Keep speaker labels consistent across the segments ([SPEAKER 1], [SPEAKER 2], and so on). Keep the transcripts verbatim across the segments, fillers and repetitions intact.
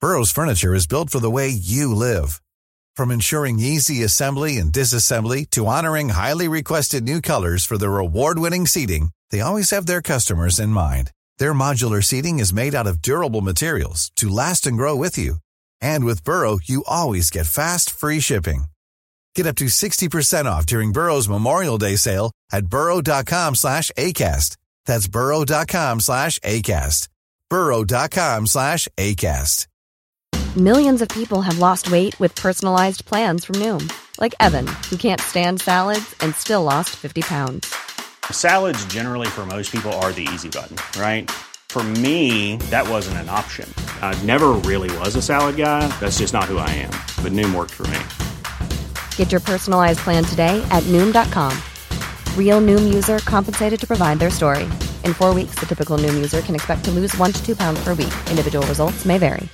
[SPEAKER 1] Burrow's furniture is built for the way you live. From ensuring easy assembly and disassembly to honoring highly requested new colors for their award-winning seating, they always have their customers in mind. Their modular seating is made out of durable materials to last and grow with you. And with Burrow, you always get fast, free shipping. Get up to sixty percent off during Burrow's Memorial Day sale at burrow.com slash ACAST. That's burrow.com slash ACAST. burrow.com slash ACAST.
[SPEAKER 2] Millions of people have lost weight with personalized plans from Noom. Like Evan, who can't stand salads and still lost fifty pounds.
[SPEAKER 3] Salads generally for most people are the easy button, right? For me, that wasn't an option. I never really was a salad guy. That's just not who I am. But Noom worked for me.
[SPEAKER 2] Get your personalized plan today at Noom dot com. Real Noom user compensated to provide their story. In four weeks, the typical Noom user can expect to lose one to two pounds per week. Individual results may vary.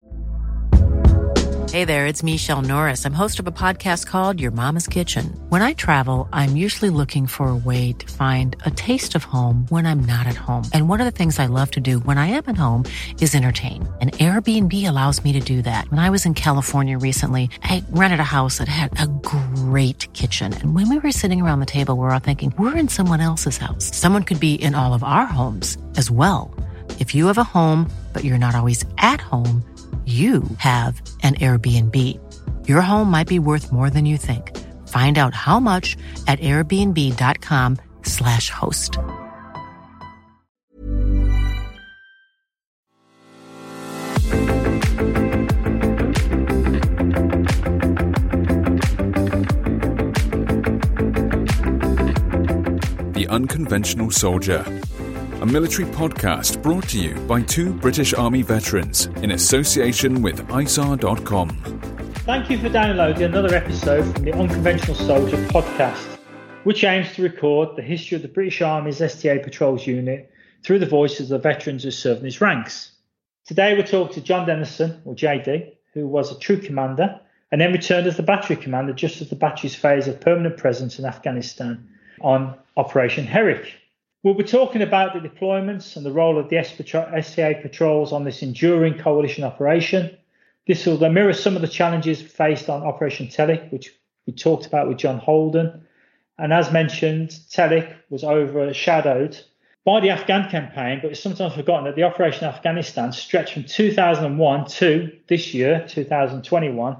[SPEAKER 4] Hey there, it's Michelle Norris. I'm host of a podcast called Your Mama's Kitchen. When I travel, I'm usually looking for a way to find a taste of home when I'm not at home. And one of the things I love to do when I am at home is entertain. And Airbnb allows me to do that. When I was in California recently, I rented a house that had a great kitchen. And when we were sitting around the table, we were all thinking, we're in someone else's house. Someone could be in all of our homes as well. If you have a home, but you're not always at home, you have an Airbnb. Your home might be worth more than you think. Find out how much at airbnb.com slash host.
[SPEAKER 5] The Unconventional Soldier, a military podcast brought to you by two British Army veterans in association with I S A R dot com.
[SPEAKER 6] Thank you for downloading another episode from the Unconventional Soldier podcast, which aims to record the history of the British Army's S T A Patrols Unit through the voices of the veterans who served in its ranks. Today we're talking to John Dennison, or J D, who was a troop commander and then returned as the battery commander just as the battery's phase of permanent presence in Afghanistan on Operation Herrick. We'll be talking about the deployments and the role of the S T A patrols on this enduring coalition operation. This will mirror some of the challenges faced on Operation Telic, which we talked about with John Holden. And as mentioned, Telic was overshadowed by the Afghan campaign, but it's sometimes forgotten that the Operation Afghanistan stretched from two thousand one to this year, two thousand twenty-one.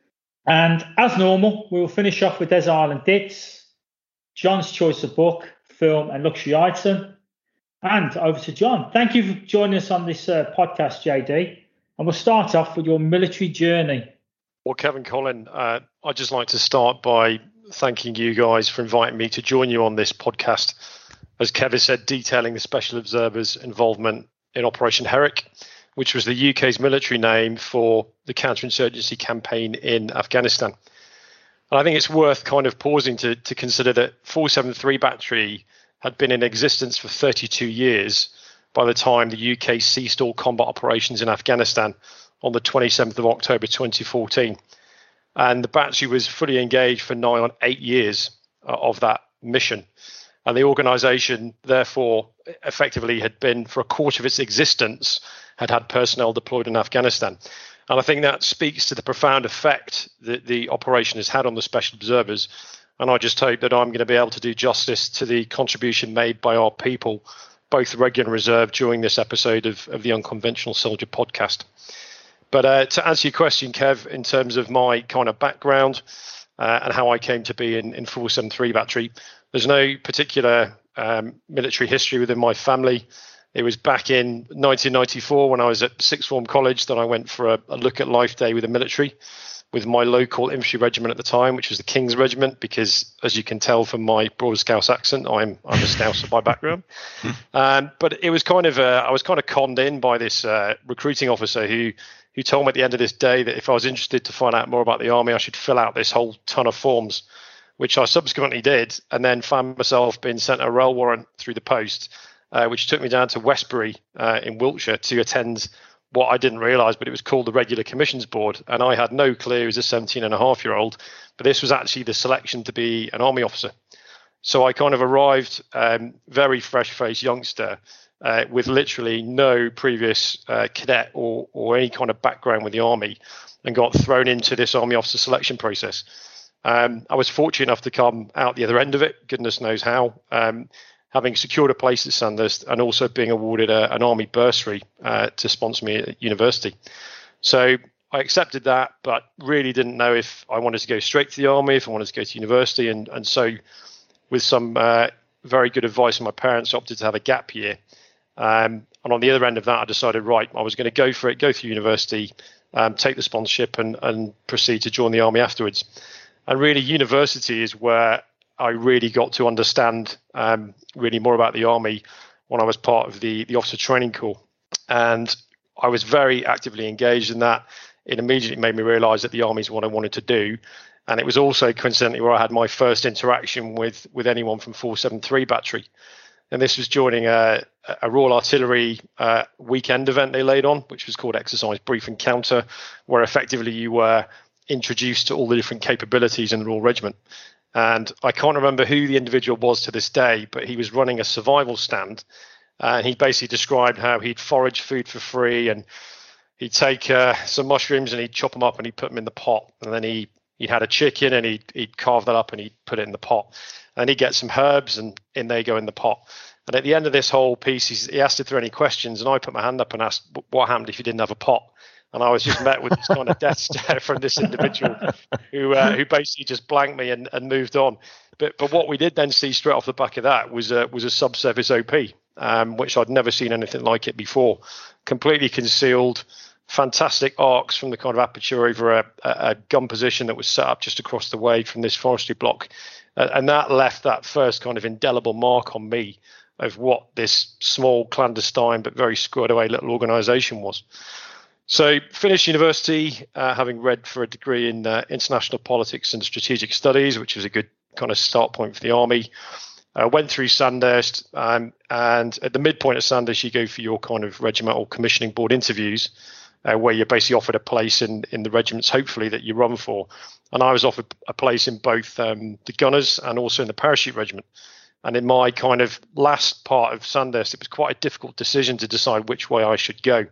[SPEAKER 6] And as normal, we will finish off with Desert Island Dits, John's choice of book, film and luxury item. And over to John. Thank you for joining us on this uh, podcast, J D. And we'll start off with your military journey.
[SPEAKER 7] Well, Kevin Colin, uh, I'd just like to start by thanking you guys for inviting me to join you on this podcast. As Kevin said, detailing the Special Observers' involvement in Operation Herrick, which was the U K's military name for the counterinsurgency campaign in Afghanistan. And I think it's worth kind of pausing to, to consider that four seventy-three Battery had been in existence for thirty-two years by the time the U K ceased all combat operations in Afghanistan on the twenty-seventh of October twenty fourteen. And the battery was fully engaged for nigh on eight years uh, of that mission. And the organisation, therefore, effectively had been, for a quarter of its existence, had had personnel deployed in Afghanistan. And I think that speaks to the profound effect that the operation has had on the Special Observers. And I just hope that I'm going to be able to do justice to the contribution made by our people, both regular and reserve, during this episode of, of the Unconventional Soldier podcast. But uh, to answer your question, Kev, in terms of my kind of background uh, and how I came to be in, in four seventy-three Battery, there's no particular um, military history within my family. It was back in nineteen ninety-four when I was at Sixth Form College that I went for a, a look at life day with the military, with my local infantry regiment at the time, which was the King's Regiment, because as you can tell from my broad Scouse accent, I'm I'm a Scouser by background. um, but it was kind of uh, I was kind of conned in by this uh, recruiting officer who who told me at the end of this day that if I was interested to find out more about the army, I should fill out this whole ton of forms, which I subsequently did, and then found myself being sent a rail warrant through the post, uh, which took me down to Westbury uh, in Wiltshire to attend what I didn't realise, but it was called the Regular Commissions Board. And I had no clue as a seventeen and a half year old, but this was actually the selection to be an army officer. So I kind of arrived, um, very fresh-faced youngster, uh, with literally no previous uh, cadet or, or any kind of background with the Army, and got thrown into this Army officer selection process. Um, I was fortunate enough to come out the other end of it, goodness knows how, um, having secured a place at Sandhurst and also being awarded a, an Army bursary uh, to sponsor me at university. So I accepted that, but really didn't know if I wanted to go straight to the Army, if I wanted to go to university. And, and so with some uh, very good advice from my parents, opted to have a gap year. Um, and on the other end of that, I decided, right, I was going to go for it, go through university, um, take the sponsorship and, and proceed to join the Army afterwards. And really, university is where I really got to understand um, really more about the Army when I was part of the, the Officer Training Corps. And I was very actively engaged in that. It immediately made me realise that the Army is what I wanted to do. And it was also coincidentally where I had my first interaction with, with anyone from four seventy-three Battery. And this was joining a, a Royal Artillery uh, weekend event they laid on, which was called Exercise Brief Encounter, where effectively you were introduced to all the different capabilities in the Royal Regiment. And I can't remember who the individual was to this day, but he was running a survival stand. Uh, and he basically described how he'd forage food for free, and he'd take uh, some mushrooms and he'd chop them up and he'd put them in the pot. And then he, he had a chicken and he'd, he'd carve that up and he'd put it in the pot. And he'd get some herbs and in they go in the pot. And at the end of this whole piece, he's, he asked if there were any questions. And I put my hand up and asked, what happened if you didn't have a pot? And I was just met with this kind of death stare from this individual who uh, who basically just blanked me and, and moved on. But but what we did then see straight off the back of that was a, was a subsurface O P, um, which I'd never seen anything like it before. Completely concealed, fantastic arcs from the kind of aperture over a, a gun position that was set up just across the way from this forestry block. Uh, and that left that first kind of indelible mark on me of what this small, clandestine, but very squared away little organisation was. So finished university, uh, having read for a degree in uh, international politics and strategic studies, which was a good kind of start point for the Army. Uh, went through Sandhurst, um, and at the midpoint of Sandhurst, you go for your kind of regimental commissioning board interviews, uh, where you're basically offered a place in, in the regiments, hopefully, that you run for. And I was offered a place in both um, the Gunners and also in the Parachute Regiment. And in my kind of last part of Sandhurst, it was quite a difficult decision to decide which way I should go.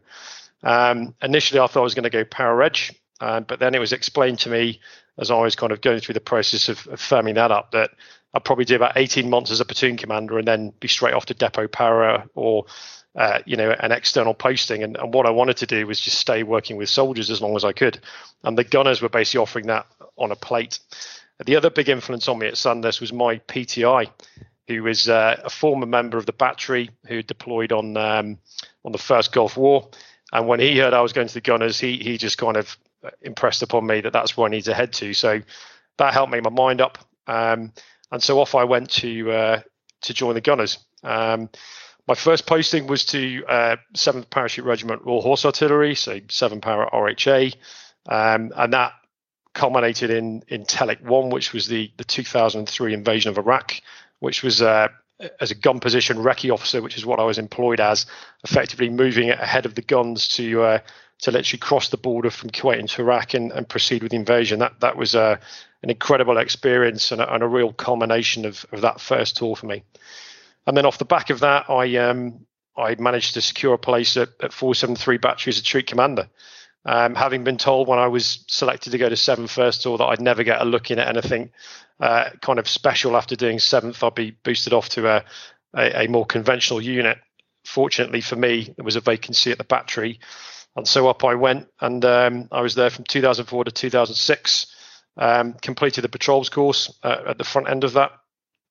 [SPEAKER 7] Um, initially, I thought I was going to go Para-Reg, uh, but then it was explained to me as I was kind of going through the process of, of firming that up that I'd probably do about eighteen months as a platoon commander and then be straight off to Depot Para or, uh, you know, an external posting. And, and what I wanted to do was just stay working with soldiers as long as I could. And the Gunners were basically offering that on a plate. The other big influence on me at Sandhurst was my P T I, who was uh, a former member of the battery who deployed on um, on the first Gulf War. And when he heard I was going to the Gunners, he he just kind of impressed upon me that that's where I need to head to. So that helped make my mind up. Um, and so off I went to uh, to join the Gunners. Um, my first posting was to uh, seventh Parachute Regiment Royal Horse Artillery, so seven Para R H A. Um, and that culminated in, in Telic one, which was the, the two thousand three invasion of Iraq, which was uh, as a gun position recce officer, which is what I was employed as, effectively moving it ahead of the guns to uh, to literally cross the border from Kuwait into Iraq and, and proceed with the invasion. That that was uh, an incredible experience and a, and a real culmination of, of that first tour for me. And then off the back of that, I um, I managed to secure a place at, at four seventy-three Battery as a troop commander. Um, having been told when I was selected to go to seventh First Tour that I'd never get a look in at anything uh, kind of special after doing seventh, I'd be boosted off to a, a, a more conventional unit. Fortunately for me, there was a vacancy at the battery. And so up I went, and um, I was there from two thousand four to two thousand six, um, completed the patrols course uh, at the front end of that.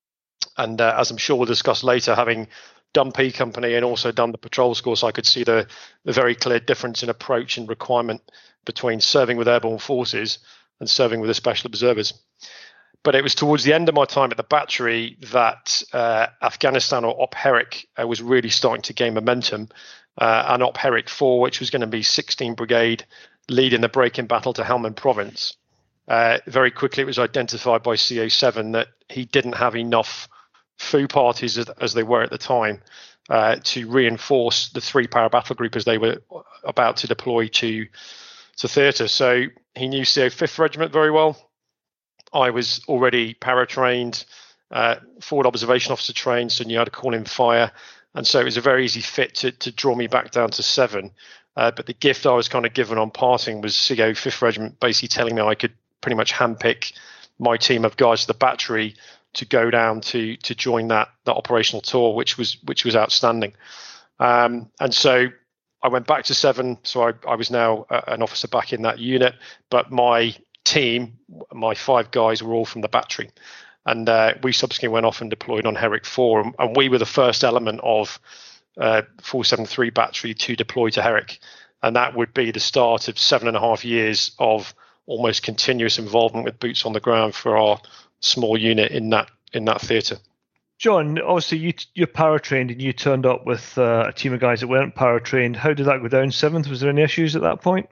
[SPEAKER 7] And uh, as I'm sure we'll discuss later, having done P Company and also done the patrols course, I could see the, the very clear difference in approach and requirement between serving with airborne forces and serving with the special observers. But it was towards the end of my time at the battery that uh, Afghanistan, or Op Herrick, uh, was really starting to gain momentum. Uh, and Op Herrick four, which was going to be sixteenth Brigade, leading the break-in battle to Helmand Province. Uh, very quickly, it was identified by C O seven that he didn't have enough F O O parties as, as they were at the time uh, to reinforce the three para battle group as they were about to deploy to to theatre. So he knew C O fifth Regiment very well. I was already para trained, uh, forward observation officer trained, so knew how to call in fire. And so it was a very easy fit to, to draw me back down to seven. Uh, but the gift I was kind of given on parting was C O fifth Regiment basically telling me I could pretty much handpick my team of guys to the battery to go down to to join that that operational tour, which was which was outstanding. Um, and so I went back to seven. So I, I was now uh, an officer back in that unit, but my team, my five guys, were all from the battery. And uh, we subsequently went off and deployed on Herrick four, and, and we were the first element of uh, four seventy-three battery to deploy to Herrick. And that would be the start of seven and a half years of almost continuous involvement with boots on the ground for our small unit in that in that theatre.
[SPEAKER 8] John, obviously you, you're para-trained and you turned up with uh, a team of guys that weren't para-trained. How did that go down seventh? Was there any issues at that point?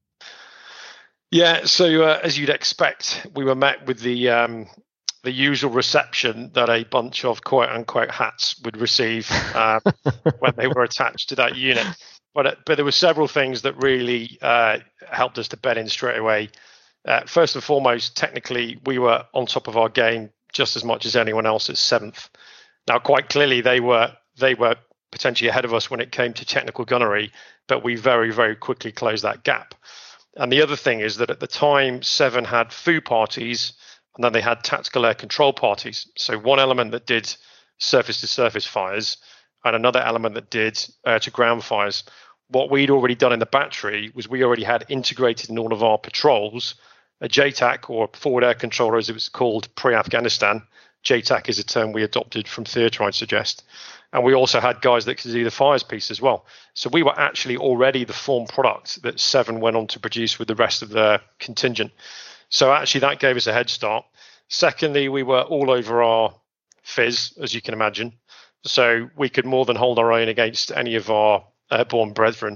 [SPEAKER 7] Yeah, so uh, as you'd expect, we were met with the um, the usual reception that a bunch of quote-unquote hats would receive uh, when they were attached to that unit. But but there were several things that really uh, helped us to bed in straight away. Uh, first and foremost, technically, we were on top of our game just as much as anyone else at seventh. Now, quite clearly, they were they were potentially ahead of us when it came to technical gunnery, but we very, very quickly closed that gap. And the other thing is that at the time, seven had F O O parties, and then they had tactical air control parties. So one element that did surface-to-surface fires, and another element that did air-to-ground fires. What we'd already done in the battery was we already had integrated in all of our patrols a J TAC, or forward air controller as it was called pre-Afghanistan. J TAC is a term we adopted from theatre, I'd suggest. And we also had guys that could do the fires piece as well. So we were actually already the form product that Seven went on to produce with the rest of their contingent. So actually that gave us a head start. Secondly, we were all over our fizz, as you can imagine. So we could more than hold our own against any of our airborne brethren.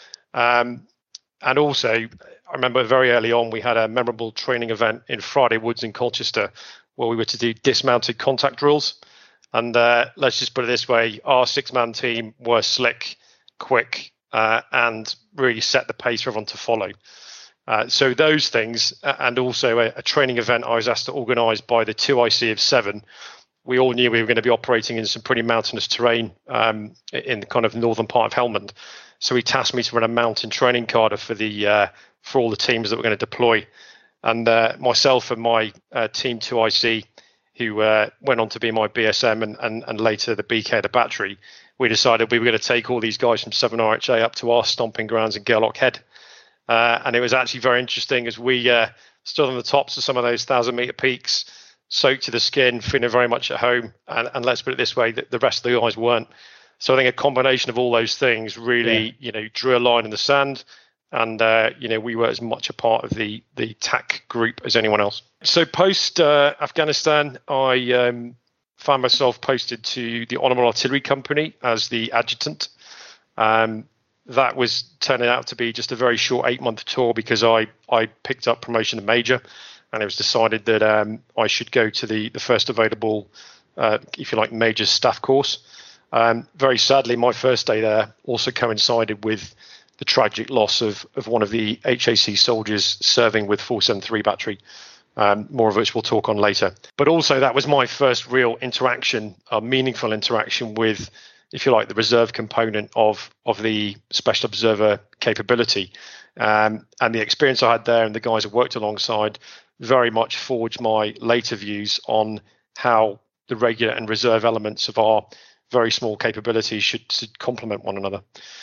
[SPEAKER 7] Um, and also, I remember very early on, we had a memorable training event in Friday Woods in Colchester where we were to do dismounted contact drills. And uh, let's just put it this way, our six-man team were slick, quick, uh, and really set the pace for everyone to follow. Uh, so those things, and also a, a training event I was asked to organise by the two I C of seven. We all knew we were going to be operating in some pretty mountainous terrain um, in the kind of northern part of Helmand. So he tasked me to run a mountain training cadre for the uh, for all the teams that were going to deploy. And uh, myself and my uh, team two I C, who uh, went on to be my B S M and, and, and later the B K of the battery, we decided we were going to take all these guys from seven R H A up to our stomping grounds in Gairloch Head. Uh, and it was actually very interesting as we uh, stood on the tops of some of those thousand metre peaks, soaked to the skin, feeling very much at home. And, and let's put it this way, the, the rest of the guys weren't. So I think a combination of all those things really, yeah. you know, drew a line in the sand. And, uh, you know, we were as much a part of the, the T A C group as anyone else. So post uh, Afghanistan, I um, found myself posted to the Honourable Artillery Company as the adjutant. Um, that was turning out to be just a very short eight-month tour because I, I picked up promotion to major, and it was decided that um, I should go to the, the first available, uh, if you like, major staff course. Um, very sadly, my first day there also coincided with the tragic loss of, of one of the H A C soldiers serving with four seventy-three battery, um, more of which we'll talk on later. But also that was my first real interaction, a meaningful interaction with, if you like, the reserve component of, of the special observer capability. Um, and the experience I had there and the guys I worked alongside very much forged my later views on how the regular and reserve elements of our very small capabilities should, should complement one another.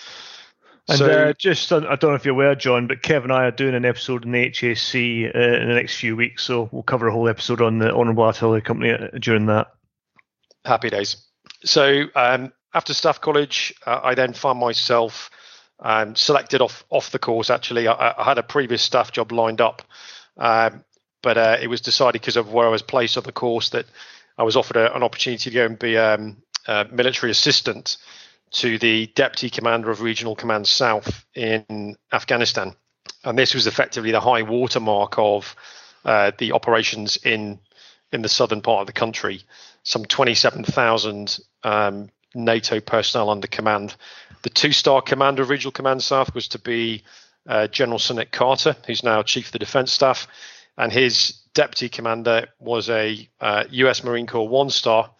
[SPEAKER 8] And
[SPEAKER 7] so,
[SPEAKER 8] uh, just, I don't know if you're aware, John, but Kev and I are doing an episode in the H A C uh, in the next few weeks, so we'll cover a whole episode on the Honourable Artillery Company during that.
[SPEAKER 7] Happy days. So um, after Staff College, uh, I then found myself um, selected off off the course. Actually, I, I had a previous staff job lined up, um, but uh, it was decided because of where I was placed on the course that I was offered a, an opportunity to go and be um, a military assistant to the Deputy Commander of Regional Command South in Afghanistan. And this was effectively the high watermark of uh, the operations in in the southern part of the country. Some twenty-seven thousand um, NATO personnel under command. The two-star commander of Regional Command South was to be uh, General Sir Nick Carter, who's now Chief of the Defence Staff. And his deputy commander was a uh, U S Marine Corps one-star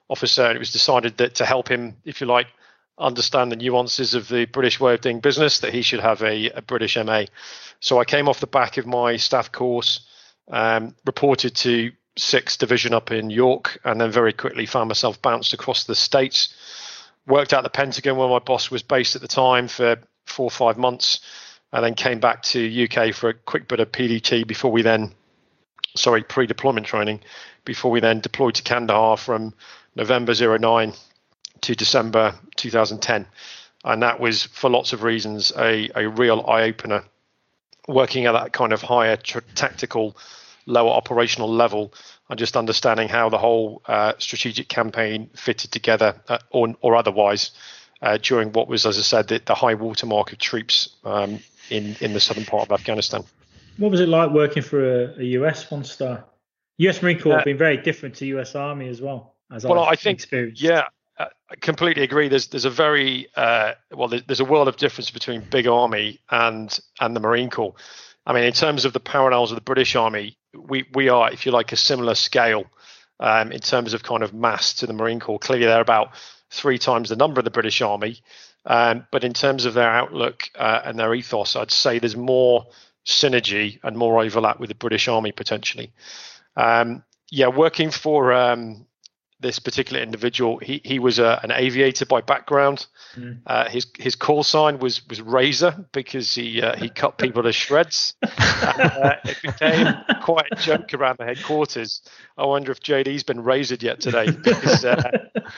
[SPEAKER 7] officer, and it was decided that to help him, if you like, understand the nuances of the British way of doing business, that he should have a, a British M A. So I came off the back of my staff course, um, reported to sixth Division up in York, and then very quickly found myself bounced across the States. Worked out the Pentagon where my boss was based at the time for four or five months, and then came back to U K for a quick bit of P D T before we then, sorry, pre-deployment training, before we then deployed to Kandahar from November oh nine to December two thousand ten. And that was, for lots of reasons, a, a real eye-opener. Working at that kind of higher tr- tactical, lower operational level, and just understanding how the whole uh, strategic campaign fitted together, uh, or, or otherwise, uh, during what was, as I said, the, the high watermark of troops um, in, in the southern part of Afghanistan.
[SPEAKER 6] What was it like working for a, a U S one-star? U S Marine Corps uh, have been very different to U S Army as well. As
[SPEAKER 7] well,
[SPEAKER 6] I've
[SPEAKER 7] I think,
[SPEAKER 6] experienced.
[SPEAKER 7] yeah, uh, I completely agree. There's there's a very uh, well, there's a world of difference between big Army and and the Marine Corps. I mean, in terms of the parallels of the British Army, we we are, if you like, a similar scale um, in terms of kind of mass to the Marine Corps. Clearly, they're about three times the number of the British Army, um, but in terms of their outlook uh, and their ethos, I'd say there's more synergy and more overlap with the British Army potentially. Um, yeah, working for um, this particular individual, he he was a, an aviator by background. Mm. Uh, his his call sign was was Razor because he uh, he cut people to shreds. And, uh, it became quite a joke around the headquarters. I wonder if J D's been razored yet today. Because, uh,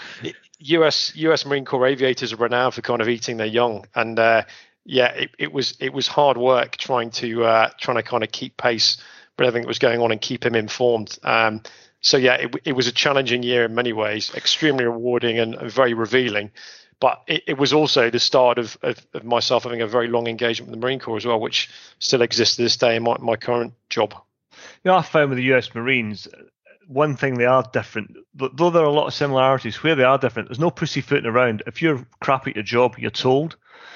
[SPEAKER 7] U S U S Marine Corps aviators are renowned for kind of eating their young, and uh, yeah, it, it was it was hard work trying to uh, trying to kind of keep pace with everything that was going on and keep him informed. Um, So, yeah, it, it was a challenging year in many ways, extremely rewarding and, and very revealing. But it, it was also the start of, of, of myself having a very long engagement with the Marine Corps as well, which still exists to this day in my, my current job.
[SPEAKER 8] You know, I found with the U S Marines, one thing they are different, though there are a lot of similarities, where they are different, there's no pussyfooting around. If you're crap at your job, you're told.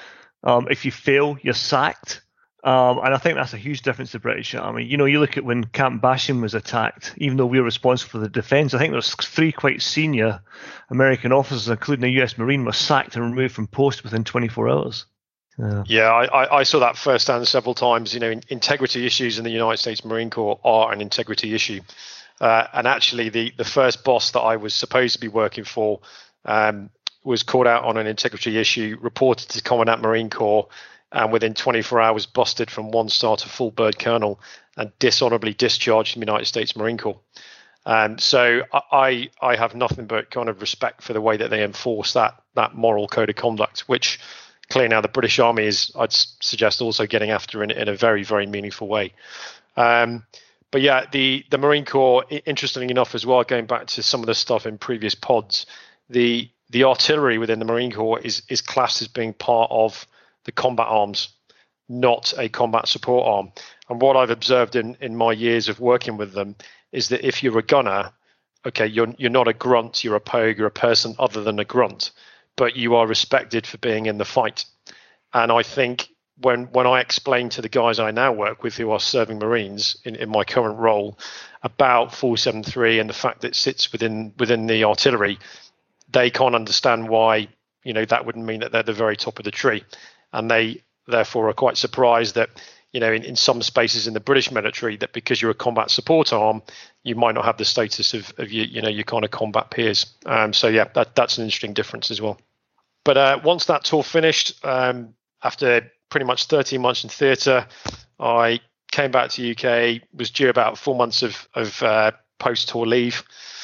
[SPEAKER 8] Um, if you fail, you're sacked. Um, and I think that's a huge difference to the British Army. You know, you look at when Camp Bastion was attacked, even though we were responsible for the defence, I think there's three quite senior American officers, including a U S Marine, were sacked and removed from post within twenty-four hours. Yeah,
[SPEAKER 7] yeah I, I saw that firsthand several times. You know, in, integrity issues in the United States Marine Corps are an integrity issue. Uh, and actually, the, the first boss that I was supposed to be working for um, was called out on an integrity issue, reported to Commandant Marine Corps, and within twenty-four hours busted from one star to full bird colonel and dishonorably discharged from the United States Marine Corps. Um, so I I have nothing but kind of respect for the way that they enforce that that moral code of conduct, which clearly now the British Army is, I'd suggest, also getting after in, in a very, very meaningful way. Um, but yeah, the, the Marine Corps, interestingly enough as well, going back to some of the stuff in previous pods, the the artillery within the Marine Corps is is classed as being part of the combat arms, not a combat support arm. And what I've observed in, in my years of working with them is that if you're a gunner, okay, you're you're not a grunt, you're a pogue, you're a person other than a grunt, but you are respected for being in the fight. And I think when when I explain to the guys I now work with who are serving Marines in, in my current role about four seventy-three and the fact that it sits within within the artillery, they can't understand why, you know, that wouldn't mean that they're the very top of the tree. And they therefore are quite surprised that, you know, in, in some spaces in the British military, that because you're a combat support arm, you might not have the status of, of your, you know, your kind of combat peers. Um, so, yeah, that, that's an interesting difference as well. But uh, once that tour finished, um, after pretty much thirteen months in theatre, I came back to the U K, was due about four months of, of uh, post-tour leave,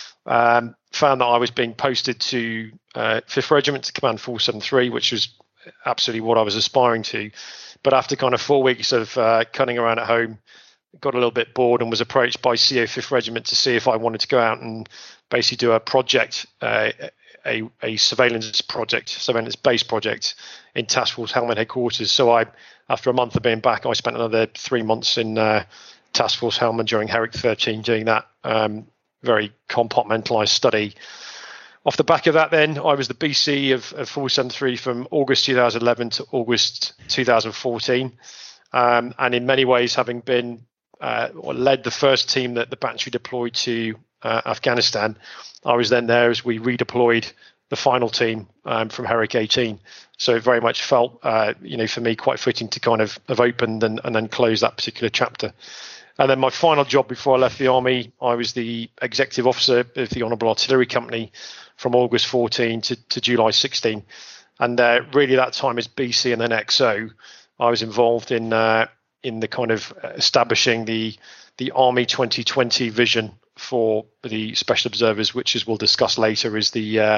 [SPEAKER 7] um, found that I was being posted to uh, fifth Regiment to Command four seventy-three, which was absolutely what I was aspiring to. But after kind of four weeks of uh, cutting around at home, got a little bit bored and was approached by C O fifth Regiment to see if I wanted to go out and basically do a project, uh, a, a surveillance project, surveillance based project in Task Force Helmand headquarters. So I, after a month of being back, I spent another three months in uh, Task Force Helmand during Herrick thirteen doing that um, very compartmentalized study. Off the back of that, then, I was the B C of, of four seventy-three from August two thousand eleven to August two thousand fourteen. Um, and in many ways, having been uh, or led the first team that the battery deployed to uh, Afghanistan. I was then there as we redeployed the final team um, from Herrick eighteen. So it very much felt, uh, you know, for me quite fitting to kind of have opened and, and then close that particular chapter. And then my final job before I left the Army, I was the executive officer of the Honourable Artillery Company from August fourteen to, to July sixteen. And uh, really that time as B C and then X O, I was involved in uh, in the kind of establishing the the Army twenty twenty vision for the Special Observers, which, as we'll discuss later, is the uh,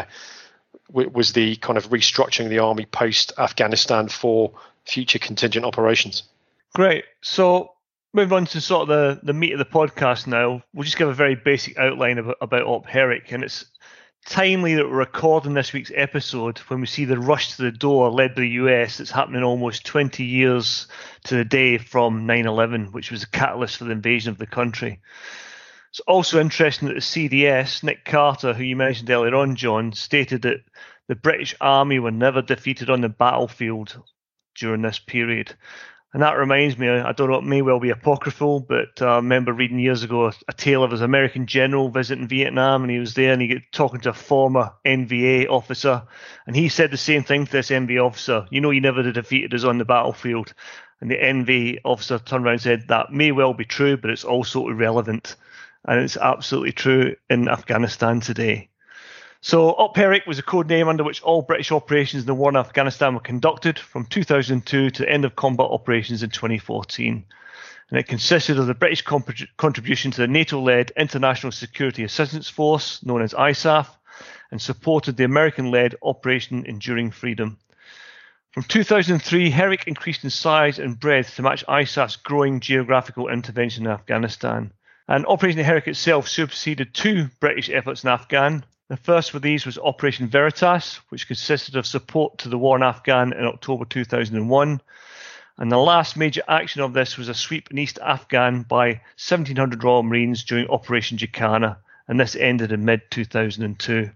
[SPEAKER 7] was the kind of restructuring the Army post-Afghanistan for future contingent operations.
[SPEAKER 8] Great. So moving on to sort of the, the meat of the podcast now, we'll just give a very basic outline about, about Op Herrick. And it's timely that we're recording this week's episode when we see the rush to the door led by the U S that's happening almost twenty years to the day from nine eleven, which was a catalyst for the invasion of the country. It's also interesting that the C D S, Nick Carter, who you mentioned earlier on, John, stated that the British Army were never defeated on the battlefield during this period. And that reminds me, I don't know, it may well be apocryphal, but I remember reading years ago a, a tale of his American general visiting Vietnam, and he was there and he got talking to a former N V A officer, and he said the same thing to this N V A officer: you know, you never defeated us on the battlefield. And the N V A officer turned around and said, that may well be true, but it's also irrelevant. And it's absolutely true in Afghanistan today. So Op Herrick was a code name under which all British operations in the war in Afghanistan were conducted from two thousand two to the end of combat operations in twenty fourteen. And it consisted of the British comp- contribution to the NATO-led International Security Assistance Force, known as I S A F, and supported the American-led Operation Enduring Freedom. From two thousand three, Herrick increased in size and breadth to match I S A F's growing geographical intervention in Afghanistan. And Operation Herrick itself superseded two British efforts in Afghan. The first of these was Operation Veritas, which consisted of support to the war in Afghan in October two thousand one. And the last major action of this was a sweep in East Afghan by seventeen hundred Royal Marines during Operation Jacana, and this ended in mid two thousand two.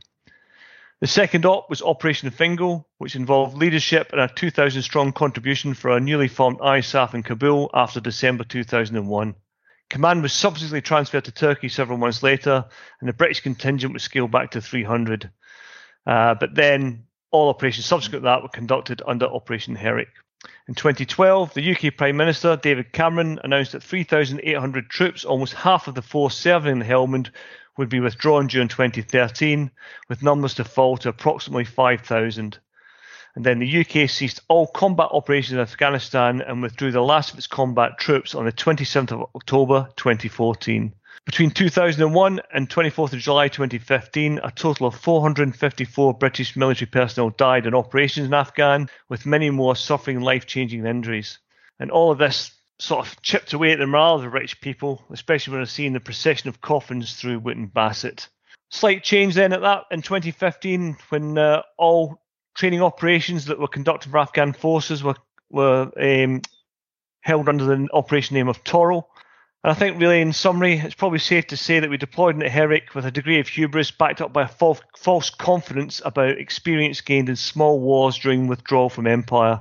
[SPEAKER 8] The second op was Operation Fingal, which involved leadership and a two thousand strong contribution for a newly formed I S A F in Kabul after December two thousand one. Command was subsequently transferred to Turkey several months later, and the British contingent was scaled back to three hundred. Uh, but then all operations subsequent to that were conducted under Operation Herrick. In twenty twelve, the U K Prime Minister, David Cameron, announced that three thousand eight hundred troops, almost half of the force serving in Helmand, would be withdrawn during twenty thirteen, with numbers to fall to approximately five thousand. And then the U K ceased all combat operations in Afghanistan and withdrew the last of its combat troops on the twenty-seventh of October twenty fourteen. Between two thousand one and twenty-fourth of July twenty fifteen, a total of four hundred fifty-four British military personnel died in operations in Afghan, with many more suffering life-changing injuries. And all of this sort of chipped away at the morale of the British people, especially when they're seeing the procession of coffins through Wootton Bassett. Slight change then at that in twenty fifteen, when uh, all training operations that were conducted for Afghan forces were were um, held under the operation name of Toro. And I think really in summary, it's probably safe to say that we deployed into Herrick with a degree of hubris backed up by a false, false confidence about experience gained in small wars during withdrawal from Empire.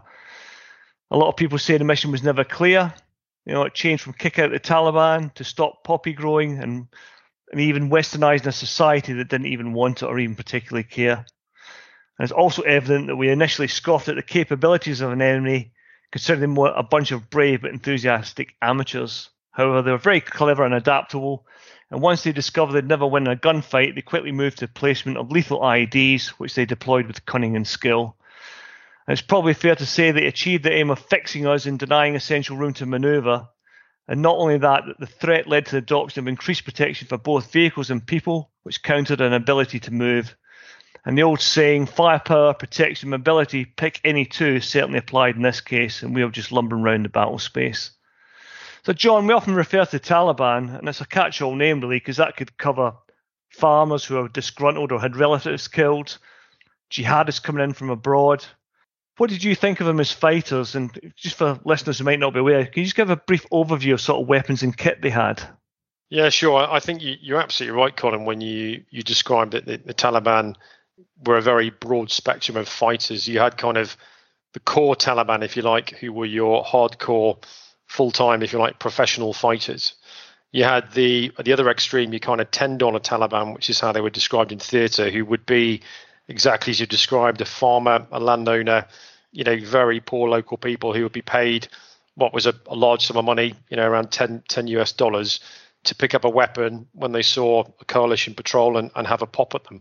[SPEAKER 8] A lot of people say the mission was never clear. You know, it changed from kick out the Taliban to stop poppy growing and, and even westernising a society that didn't even want it or even particularly care. And it's also evident that we initially scoffed at the capabilities of an enemy, considering them a bunch of brave but enthusiastic amateurs. However, they were very clever and adaptable, and once they discovered they'd never win a gunfight, they quickly moved to the placement of lethal I E Ds, which they deployed with cunning and skill. And it's probably fair to say they achieved the aim of fixing us and denying essential room to manoeuvre. And not only that, that the threat led to the adoption of increased protection for both vehicles and people, which countered an ability to move. And the old saying, firepower, protection, mobility, pick any two, certainly applied in this case, and we were just lumbering around the battle space. So, John, we often refer to the Taliban, and it's a catch-all name, really, because that could cover farmers who are disgruntled or had relatives killed, jihadists coming in from abroad. What did you think of them as fighters? And just for listeners who might not be aware, can you just give a brief overview of sort of weapons and kit they had?
[SPEAKER 7] Yeah, sure. I think you, you're absolutely right, Colin, when you, you described that the, the Taliban were a very broad spectrum of fighters. You had kind of the core Taliban, if you like, who were your hardcore, full-time, if you like, professional fighters. You had the at the other extreme, you kind of ten dollar Taliban, which is how they were described in theatre, who would be exactly as you described, a farmer, a landowner, you know, very poor local people who would be paid what was a, a large sum of money, you know, around ten, ten U S dollars to pick up a weapon when they saw a coalition patrol and, and have a pop at them.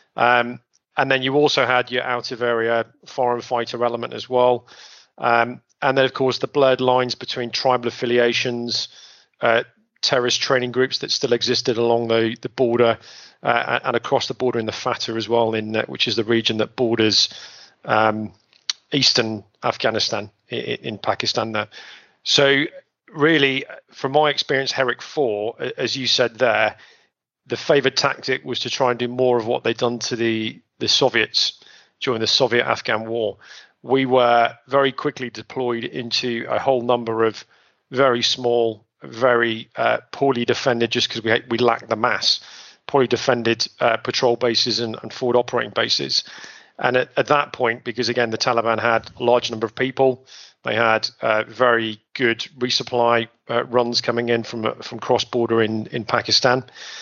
[SPEAKER 7] Um, and then you also had your out of area foreign fighter element as well. Um, and then, of course, the blurred lines between tribal affiliations, uh, terrorist training groups that still existed along the, the border uh, and across the border in the Fatah as well, in uh, which is the region that borders um, eastern Afghanistan in, in Pakistan there. So really, from my experience, Herrick four, as you said there, the favoured tactic was to try and do more of what they'd done to the, the Soviets during the Soviet-Afghan war. We were very quickly deployed into a whole number of very small, very uh, poorly defended, just because we we lacked the mass, poorly defended uh, patrol bases and, and forward operating bases. And at, at that point, because again, the Taliban had a large number of people, they had uh, very good resupply uh, runs coming in from from cross border in, in Pakistan.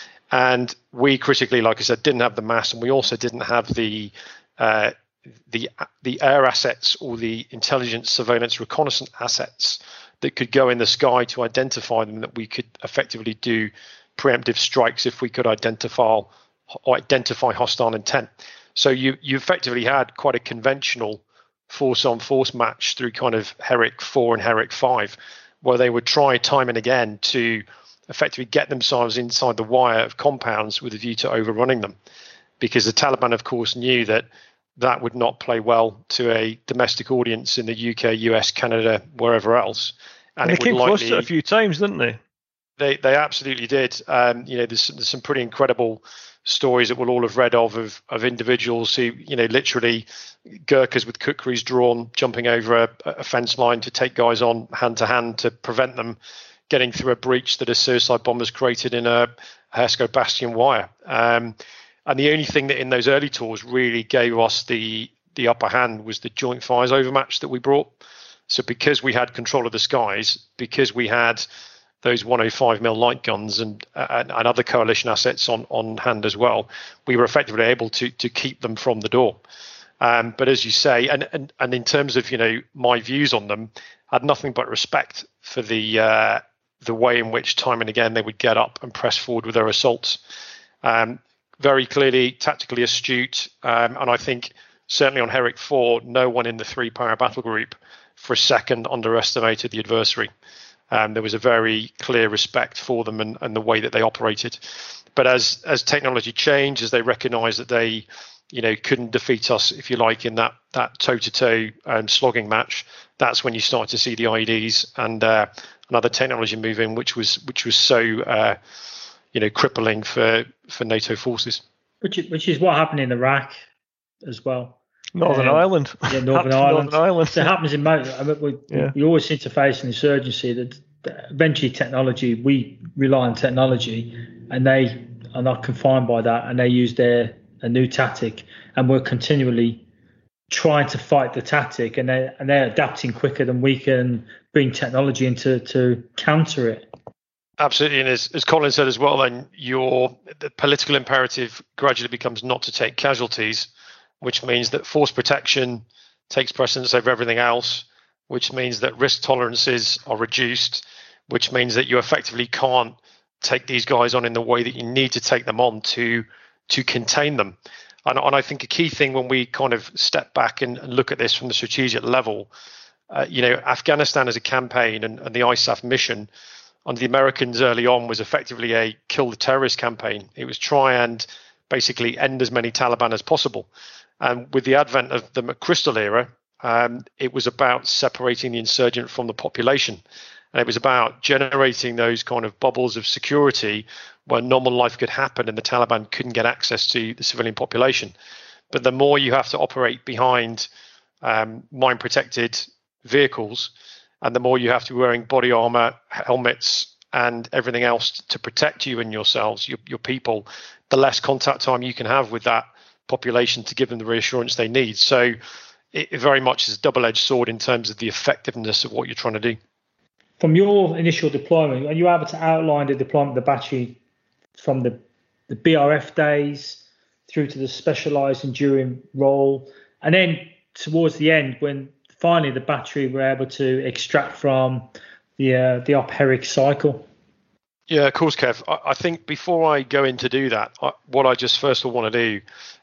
[SPEAKER 7] And we critically, like I said, didn't have the mass, and we also didn't have the uh, the the air assets or the intelligence, surveillance, reconnaissance assets that could go in the sky to identify them, that we could effectively do preemptive strikes if we could identify identify hostile intent. So you you effectively had quite a conventional force-on-force match through kind of Herrick four and Herrick five, where they would try time and again to effectively get themselves inside the wire of compounds with a view to overrunning them, because the Taliban, of course, knew that that would not play well to a domestic audience in the U K, U S, Canada, wherever else.
[SPEAKER 8] And, and they came close to it a few times, didn't they?
[SPEAKER 7] They they absolutely did. Um, you know, there's, there's some pretty incredible stories that we'll all have read of, of of individuals who, you know, literally Gurkhas with kukris drawn, jumping over a, a fence line to take guys on hand to hand to prevent them getting through a breach that a suicide bombers created in a Hasko Bastion wire. Um, and the only thing that in those early tours really gave us the the upper hand was the joint fires overmatch that we brought. So because we had control of the skies, because we had those one oh five millimeter light guns and, and and other coalition assets on on hand as well, we were effectively able to to keep them from the door. Um, but as you say, and, and and in terms of, you know, my views on them, I had nothing but respect for the uh, the way in which time and again they would get up and press forward with their assaults. Um, very clearly tactically astute, um, and I think certainly on Herrick four, no one in the three power battle group for a second underestimated the adversary. Um, there was a very clear respect for them and, and the way that they operated. But as as technology changed, as they recognised that they, you know, couldn't defeat us, if you like, in that that toe-to-toe um, slogging match, that's when you start to see the I E Ds and uh, another technology move in, which was which was so uh, you know, crippling for for NATO forces.
[SPEAKER 6] Which is, which is what happened in Iraq as well.
[SPEAKER 8] Northern
[SPEAKER 6] um,
[SPEAKER 8] Ireland.
[SPEAKER 6] Yeah, Northern Ireland.
[SPEAKER 8] Northern Ireland.
[SPEAKER 6] So it happens in most. I mean, we, yeah. we always seem to face an insurgency that, that eventually technology, we rely on technology, and they are not confined by that, and they use their a new tactic, and we're continually trying to fight the tactic, and they and they're adapting quicker than we can bring technology into to counter it.
[SPEAKER 7] Absolutely, and as, as Colin said as well, then your the political imperative gradually becomes not to take casualties, which means that force protection takes precedence over everything else, which means that risk tolerances are reduced, which means that you effectively can't take these guys on in the way that you need to take them on to to contain them. And, and I think a key thing when we kind of step back and, and look at this from the strategic level, uh, you know, Afghanistan as a campaign and, and the I S A F mission under the Americans early on was effectively a kill the terrorist campaign. It was try and basically end as many Taliban as possible. And with the advent of the McChrystal era, um, it was about separating the insurgent from the population. And it was about generating those kind of bubbles of security where normal life could happen and the Taliban couldn't get access to the civilian population. But the more you have to operate behind um, mine-protected vehicles, and the more you have to be wearing body armor, helmets, and everything else to protect you and yourselves, your, your people, the less contact time you can have with that population to give them the reassurance they need. So it very much is a double-edged sword in terms of the effectiveness of what you're trying to do.
[SPEAKER 6] from your initial deployment, are you able to outline the deployment of the battery from the, the B R F days through to the specialised enduring role, and then towards the end when finally the battery were able to extract from the uh, the Op Herrick cycle?
[SPEAKER 7] Yeah, of course, Kev. I, I think before I go in to do that, I, what I just first of all want to do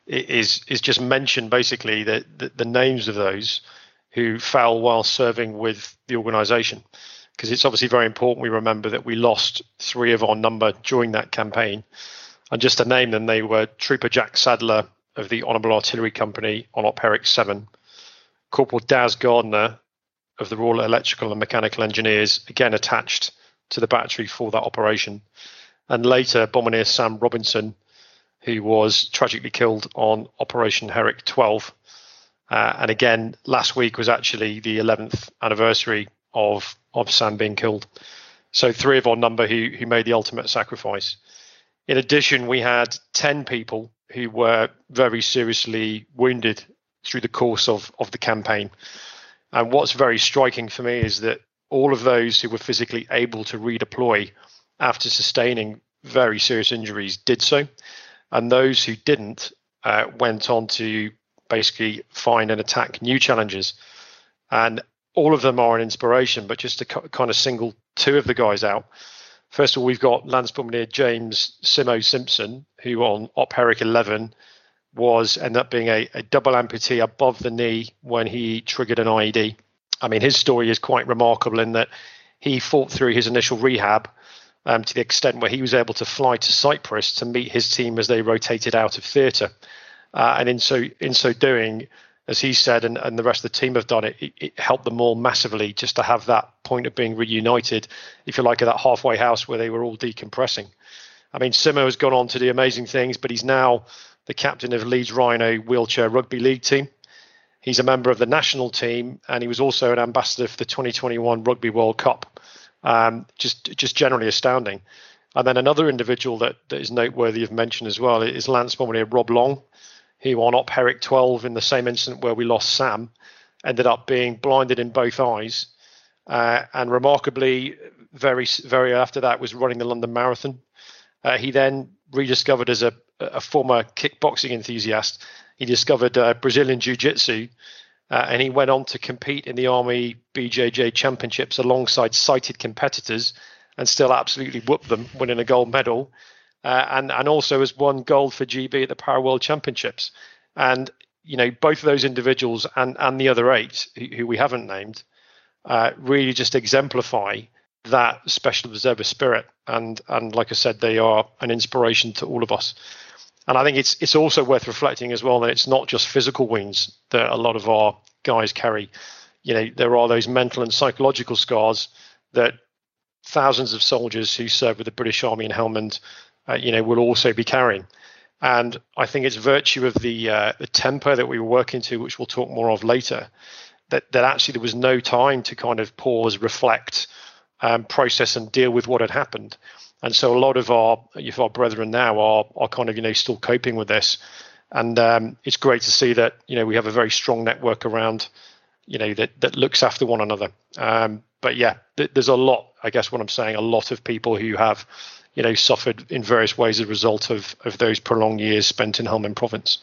[SPEAKER 7] is is just mention basically the, the, the names of those who fell while serving with the organisation, because it's obviously very important we remember that we lost three of our number during that campaign. And just to name them, they were Trooper Jack Sadler of the Honourable Artillery Company on Op Herrick seven, Corporal Daz Gardner of the Royal Electrical and Mechanical Engineers, again attached to the battery for that operation, and later Bombardier Sam Robinson, who was tragically killed on Operation Herrick twelve. Uh, and again, last week was actually the eleventh anniversary of, of Sam being killed. So three of our number who, who made the ultimate sacrifice. In addition, we had ten people who were very seriously wounded through the course of, of the campaign. And what's very striking for me is that all of those who were physically able to redeploy after sustaining very serious injuries did so. And those who didn't uh, went on to basically find and attack new challenges. And all of them are an inspiration, but just to kind of single two of the guys out. First of all, we've got Lance Bombardier James Simo Simpson, who on Op Herrick eleven was ended up being a, a double amputee above the knee when he triggered an I E D. I mean, his story is quite remarkable in that he fought through his initial rehab um, to the extent where he was able to fly to Cyprus to meet his team as they rotated out of theatre. Uh, and in so in so doing, as he said, and, and the rest of the team have done it, it, it helped them all massively just to have that point of being reunited, if you like, at that halfway house where they were all decompressing. I mean, Simo has gone on to do amazing things, but he's now the captain of Leeds Rhino Wheelchair Rugby League team. He's a member of the national team, and he was also an ambassador for the twenty twenty-one Rugby World Cup. Um, just, just generally astounding. And then another individual that, that is noteworthy of mention as well is Lance Bombardier Rob Long, who on Op Herrick twelve, in the same incident where we lost Sam, ended up being blinded in both eyes. Uh, and remarkably, very, very after that, was running the London Marathon. Uh, he then rediscovered as a, a former kickboxing enthusiast. He discovered uh, Brazilian Jiu-Jitsu, uh, and he went on to compete in the Army B J J Championships alongside sighted competitors and still absolutely whooped them, winning a gold medal. Uh, and, and also has won gold for G B at the Para World Championships. And, you know, both of those individuals and, and the other eight who, who we haven't named uh, really just exemplify that special observer spirit. And, and like I said, they are an inspiration to all of us. And I think it's it's also worth reflecting as well that it's not just physical wounds that a lot of our guys carry. You know, there are those mental and psychological scars that thousands of soldiers who serve with the British Army in Helmand, uh, you know, will also be carrying. And I think it's virtue of the uh, the tempo that we were working to, which we'll talk more of later, that that actually there was no time to kind of pause, reflect, um, process, and deal with what had happened. And so a lot of our, if our brethren now are, are kind of, you know, still coping with this. And um, it's great to see that, you know, we have a very strong network around, you know, that, that looks after one another. Um, but yeah, th- there's a lot, I guess what I'm saying, a lot of people who have, you know, suffered in various ways as a result of, of those prolonged years spent in Helmand Province.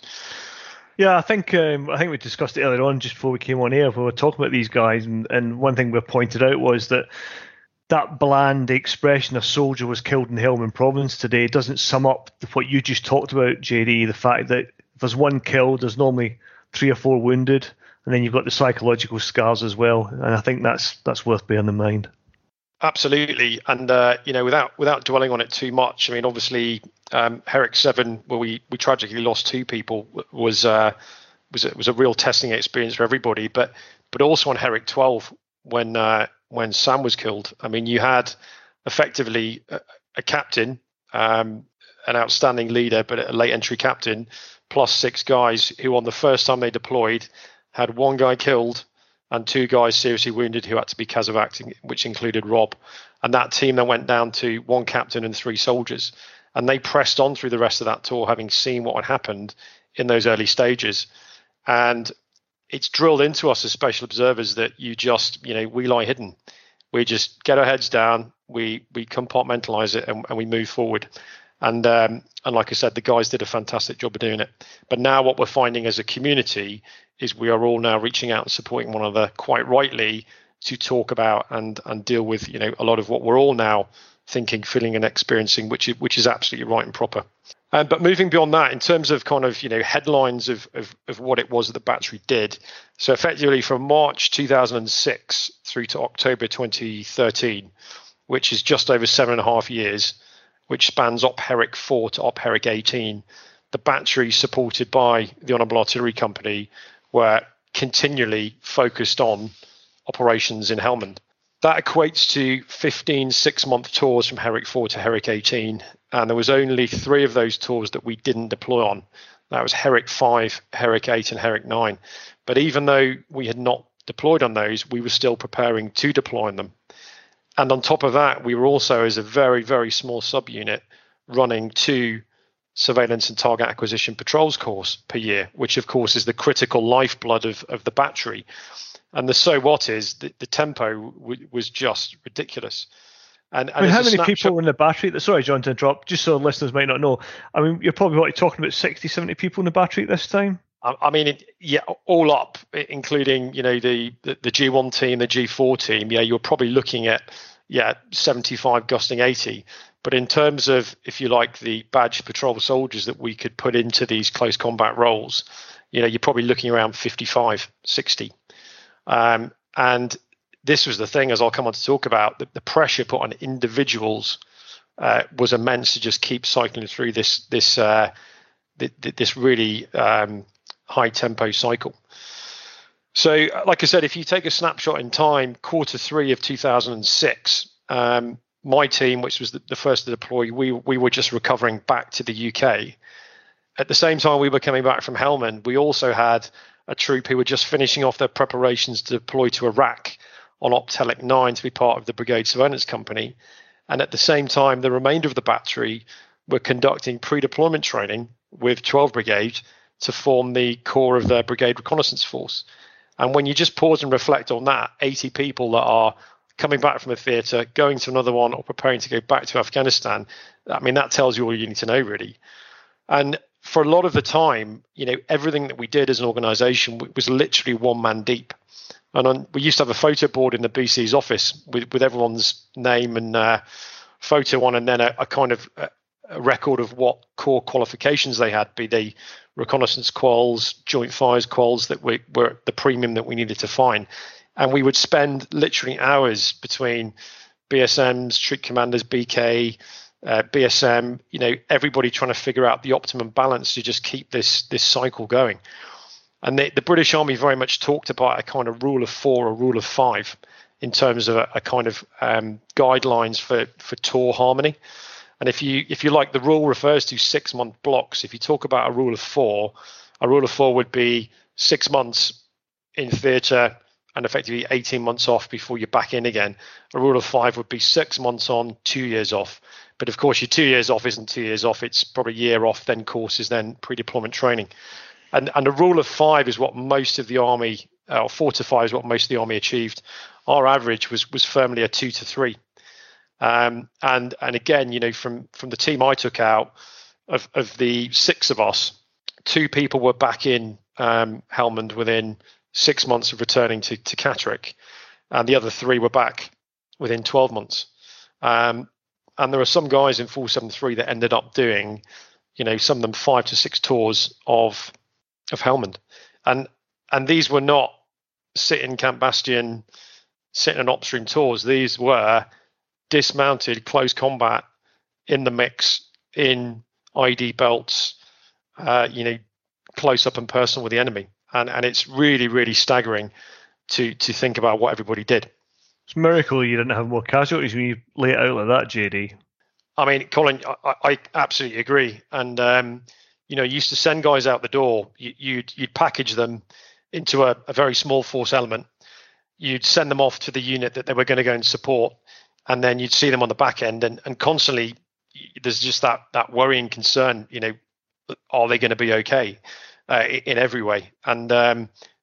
[SPEAKER 8] Yeah, I think um, I think we discussed it earlier on just before we came on air. We were talking about these guys, and, and one thing we pointed out was that that bland expression, a soldier was killed in Helmand Province today, doesn't sum up what you just talked about, J D, the fact that if there's one killed, there's normally three or four wounded, and then you've got the psychological scars as well. And I think that's that's worth bearing in mind.
[SPEAKER 7] Absolutely. And, uh, you know, without without dwelling on it too much, I mean, obviously, um, Herrick seven, where we, we tragically lost two people, was uh, was, a, was a real testing experience for everybody. But but also on Herrick twelve, when uh, when Sam was killed, I mean, you had effectively a, a captain, um, an outstanding leader, but a late entry captain, plus six guys who on the first time they deployed had one guy killed and two guys seriously wounded who had to be casevaced, which included Rob. And that team then went down to one captain and three soldiers. And they pressed on through the rest of that tour, having seen what had happened in those early stages. And it's drilled into us as special observers that you just, you know, we lie hidden. We just get our heads down, we we compartmentalize it, and, and we move forward. And um, and like I said, the guys did a fantastic job of doing it. But now what we're finding as a community is we are all now reaching out and supporting one another, quite rightly, to talk about and and deal with, you know, a lot of what we're all now thinking, feeling, and experiencing, which is which is absolutely right and proper. Um, but moving beyond that, in terms of kind of, you know, headlines of, of of what it was that the battery did. So effectively, from March two thousand six through to October twenty thirteen, which is just over seven and a half years, which spans Op Herrick four to Op Herrick eighteen, the batteries supported by the Honourable Artillery Company were continually focused on operations in Helmand. That equates to fifteen six-month tours from Herrick four to Herrick eighteen, and there was only three of those tours that we didn't deploy on. That was Herrick five, Herrick eight, and Herrick nine. But even though we had not deployed on those, we were still preparing to deploy on them. And on top of that, we were also, as a very, very small subunit, running two surveillance and target acquisition patrols course per year, which of course is the critical lifeblood of, of the battery. And the so what is that the tempo w- was just ridiculous. And, and
[SPEAKER 8] I mean, how many
[SPEAKER 7] snapshot-
[SPEAKER 8] people were in the battery? Sorry, John, to interrupt, just so listeners might not know. I mean, you're probably what, talking about sixty, seventy people in the battery at this time?
[SPEAKER 7] I, I mean, it, yeah, all up, including, you know, the, the, the G one team, the G four team, yeah, you're probably looking at, yeah, seventy-five gusting eighty. But in terms of, if you like, the badge patrol soldiers that we could put into these close combat roles, you know, you're probably looking around fifty-five, sixty. Um, and this was the thing, as I'll come on to talk about, the, the pressure put on individuals uh, was immense to just keep cycling through this this uh, th- th- this really um, high tempo cycle. So, like I said, if you take a snapshot in time, quarter three of two thousand six, um, my team, which was the, the first to deploy, we we were just recovering back to the U K. At the same time we were coming back from Helmand, we also had a troop who were just finishing off their preparations to deploy to Iraq on Op Herrick nine to be part of the Brigade Surveillance Company. And at the same time, the remainder of the battery were conducting pre-deployment training with twelve Brigade to form the core of their Brigade Reconnaissance Force. And when you just pause and reflect on that, eighty people that are coming back from a theatre, going to another one, or preparing to go back to Afghanistan, I mean, that tells you all you need to know, really. And for a lot of the time, you know, everything that we did as an organisation was literally one man deep. And on, we used to have a photo board in the B C's office with, with everyone's name and uh, photo on, and then a, a kind of a, a record of what core qualifications they had, be they reconnaissance quals, joint fires quals that we, were the premium that we needed to find. And we would spend literally hours between B S Ms, troop commanders, B K, uh, B S M, you know, everybody trying to figure out the optimum balance to just keep this this cycle going. And the, the British Army very much talked about a kind of rule of four or rule of five in terms of a, a kind of um, guidelines for, for tour harmony. And if you if you like, the rule refers to six month blocks. If you talk about a rule of four, a rule of four would be six months in theatre and effectively eighteen months off before you're back in again. A rule of five would be six months on, two years off. But of course, your two years off isn't two years off. It's probably a year off, then courses, then pre-deployment training. And and a rule of five is what most of the Army, or four to five is what most of the Army achieved. Our average was was firmly a two to three. Um, and and again, you know, from from the team I took out, of of the six of us, two people were back in um, Helmand within six months of returning to to Catterick, and the other three were back within twelve months. Um, and there are some guys in four seventy-three that ended up doing, you know, some of them five to six tours of of Helmand, and and these were not sit in Camp Bastion, sit in upstream tours. These were dismounted, close combat, in the mix, in I D belts, uh, you know, close up and personal with the enemy, and and it's really really staggering to to think about what everybody did.
[SPEAKER 8] It's a miracle you didn't have more casualties when you lay it out like that, J D.
[SPEAKER 7] I mean, Colin, I, I absolutely agree, and um, you know, you used to send guys out the door. You, you'd you'd package them into a, a very small force element. You'd send them off to the unit that they were going to go and support, and then you'd see them on the back end, and, and constantly there's just that that worrying concern. You know, are they going to be okay uh, in every way? And um,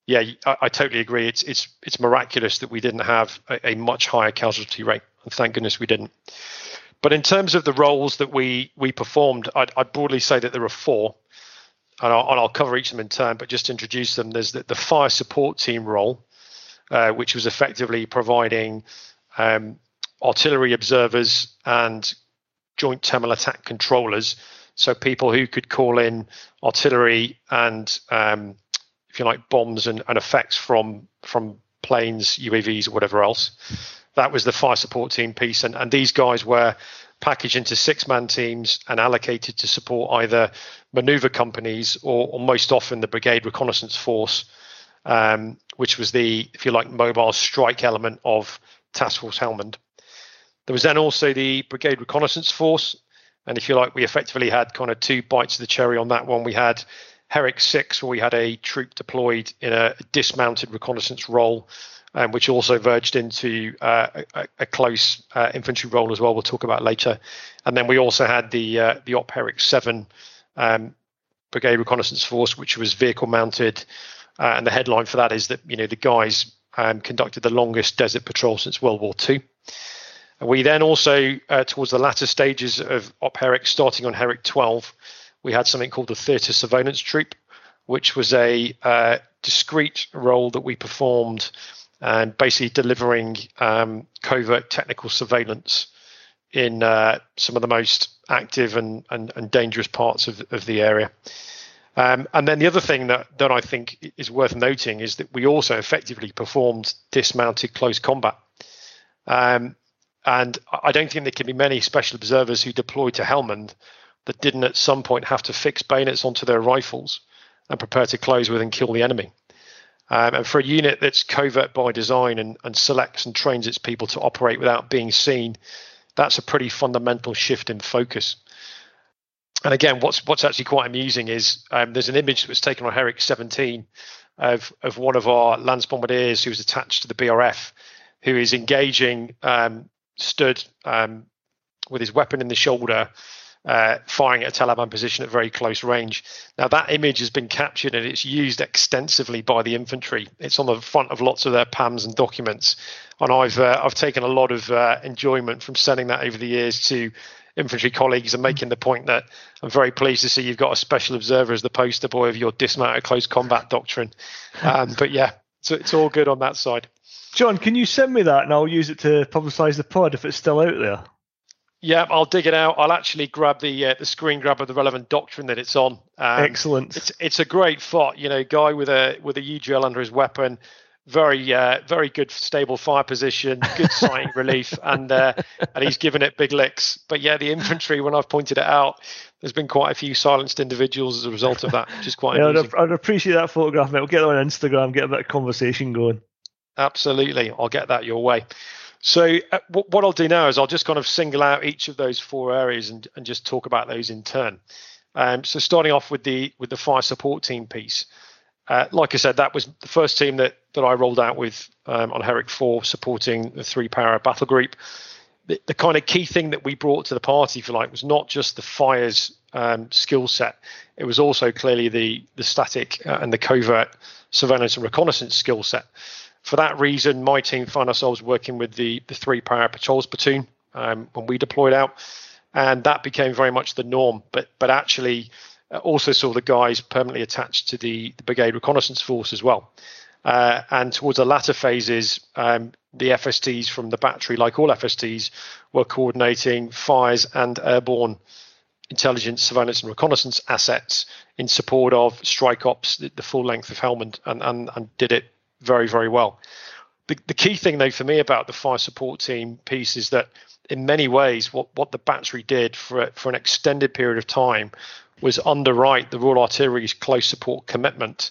[SPEAKER 7] yeah, I, I totally agree. It's it's it's miraculous that we didn't have a, a much higher casualty rate, and thank goodness we didn't. But in terms of the roles that we we performed, I'd, I'd broadly say that there are four, and I'll, and I'll cover each of them in turn. But just to introduce them, there's the, the fire support team role, uh, which was effectively providing um, artillery observers and joint terminal attack controllers, so people who could call in artillery and, um, if you like, bombs and, and effects from from planes, U A Vs, or whatever else. That was the fire support team piece, and, and these guys were packaged into six-man teams and allocated to support either manoeuvre companies or, or most often the Brigade Reconnaissance Force, um, which was the, if you like, mobile strike element of Task Force Helmand. There was then also the Brigade Reconnaissance Force, and if you like, we effectively had kind of two bites of the cherry on that one. We had Herrick six, where we had a troop deployed in a dismounted reconnaissance role, Um, which also verged into uh, a, a close uh, infantry role as well. We'll talk about later. And then we also had the uh, the Op Herrick seven um, Brigade Reconnaissance Force, which was vehicle mounted. Uh, and the headline for that is that, you know, the guys um, conducted the longest desert patrol since World War Two. And we then also, uh, towards the latter stages of Op Herrick, starting on Herrick twelve, we had something called the Theatre Surveillance Troop, which was a uh, discrete role that we performed and basically delivering um, covert technical surveillance in uh, some of the most active and, and, and dangerous parts of, of the area. Um, and then the other thing that, that I think is worth noting is that we also effectively performed dismounted close combat. Um, and I don't think there can be many special observers who deployed to Helmand that didn't at some point have to fix bayonets onto their rifles and prepare to close with and kill the enemy. Um, and for a unit that's covert by design and, and selects and trains its people to operate without being seen, that's a pretty fundamental shift in focus. And again, what's what's actually quite amusing is um, there's an image that was taken on Herrick seventeen of, of one of our Lance Bombardiers who was attached to the B R F, who is engaging, um, stood um, with his weapon in the shoulder, Uh, firing at a Taliban position at very close range. Now, that image has been captured and it's used extensively by the infantry. It's on the front of lots of their P A Ms and documents. And I've uh, I've taken a lot of uh, enjoyment from sending that over the years to infantry colleagues and making the point that I'm very pleased to see you've got a special observer as the poster boy of your dismounted close combat doctrine. Um, but yeah, so it's all good on that side.
[SPEAKER 8] John, can you send me that and I'll use it to publicise the pod if it's still out there?
[SPEAKER 7] Yeah, I'll dig it out. I'll actually grab the uh, the screen grab of the relevant doctrine that it's on. Um,
[SPEAKER 8] Excellent.
[SPEAKER 7] It's it's a great thought. You know, guy with a with a U G L under his weapon, very uh, very good stable fire position, good sighting relief, and uh, and he's given it big licks. But yeah, the infantry, when I've pointed it out, there's been quite a few silenced individuals as a result of that, which is quite
[SPEAKER 8] yeah,
[SPEAKER 7] amusing.
[SPEAKER 8] I'd, I'd appreciate that photograph, mate. We'll get it on Instagram, get a bit of conversation going.
[SPEAKER 7] Absolutely, I'll get that your way. So uh, w- what I'll do now is I'll just kind of single out each of those four areas and, and just talk about those in turn. Um, so starting off with the with the fire support team piece. Uh, like I said, that was the first team that that I rolled out with um, on Herrick four, supporting the three para battle group. The, the kind of key thing that we brought to the party, if you like, was not just the fire's um, skill set. It was also clearly the the static uh, and the covert surveillance and reconnaissance skill set. For that reason, my team found ourselves working with the, the three para patrols platoon um, when we deployed out, and that became very much the norm. But but actually, uh, also saw the guys permanently attached to the, the Brigade Reconnaissance Force as well. Uh, and towards the latter phases, um, the F S Ts from the battery, like all F S Ts, were coordinating fires and airborne intelligence, surveillance, and reconnaissance assets in support of strike ops, the, the full length of Helmand, and, and and did it very, very well. The, the key thing, though, for me about the fire support team piece is that in many ways, what, what the battery did for, for an extended period of time was underwrite the Royal Artillery's close support commitment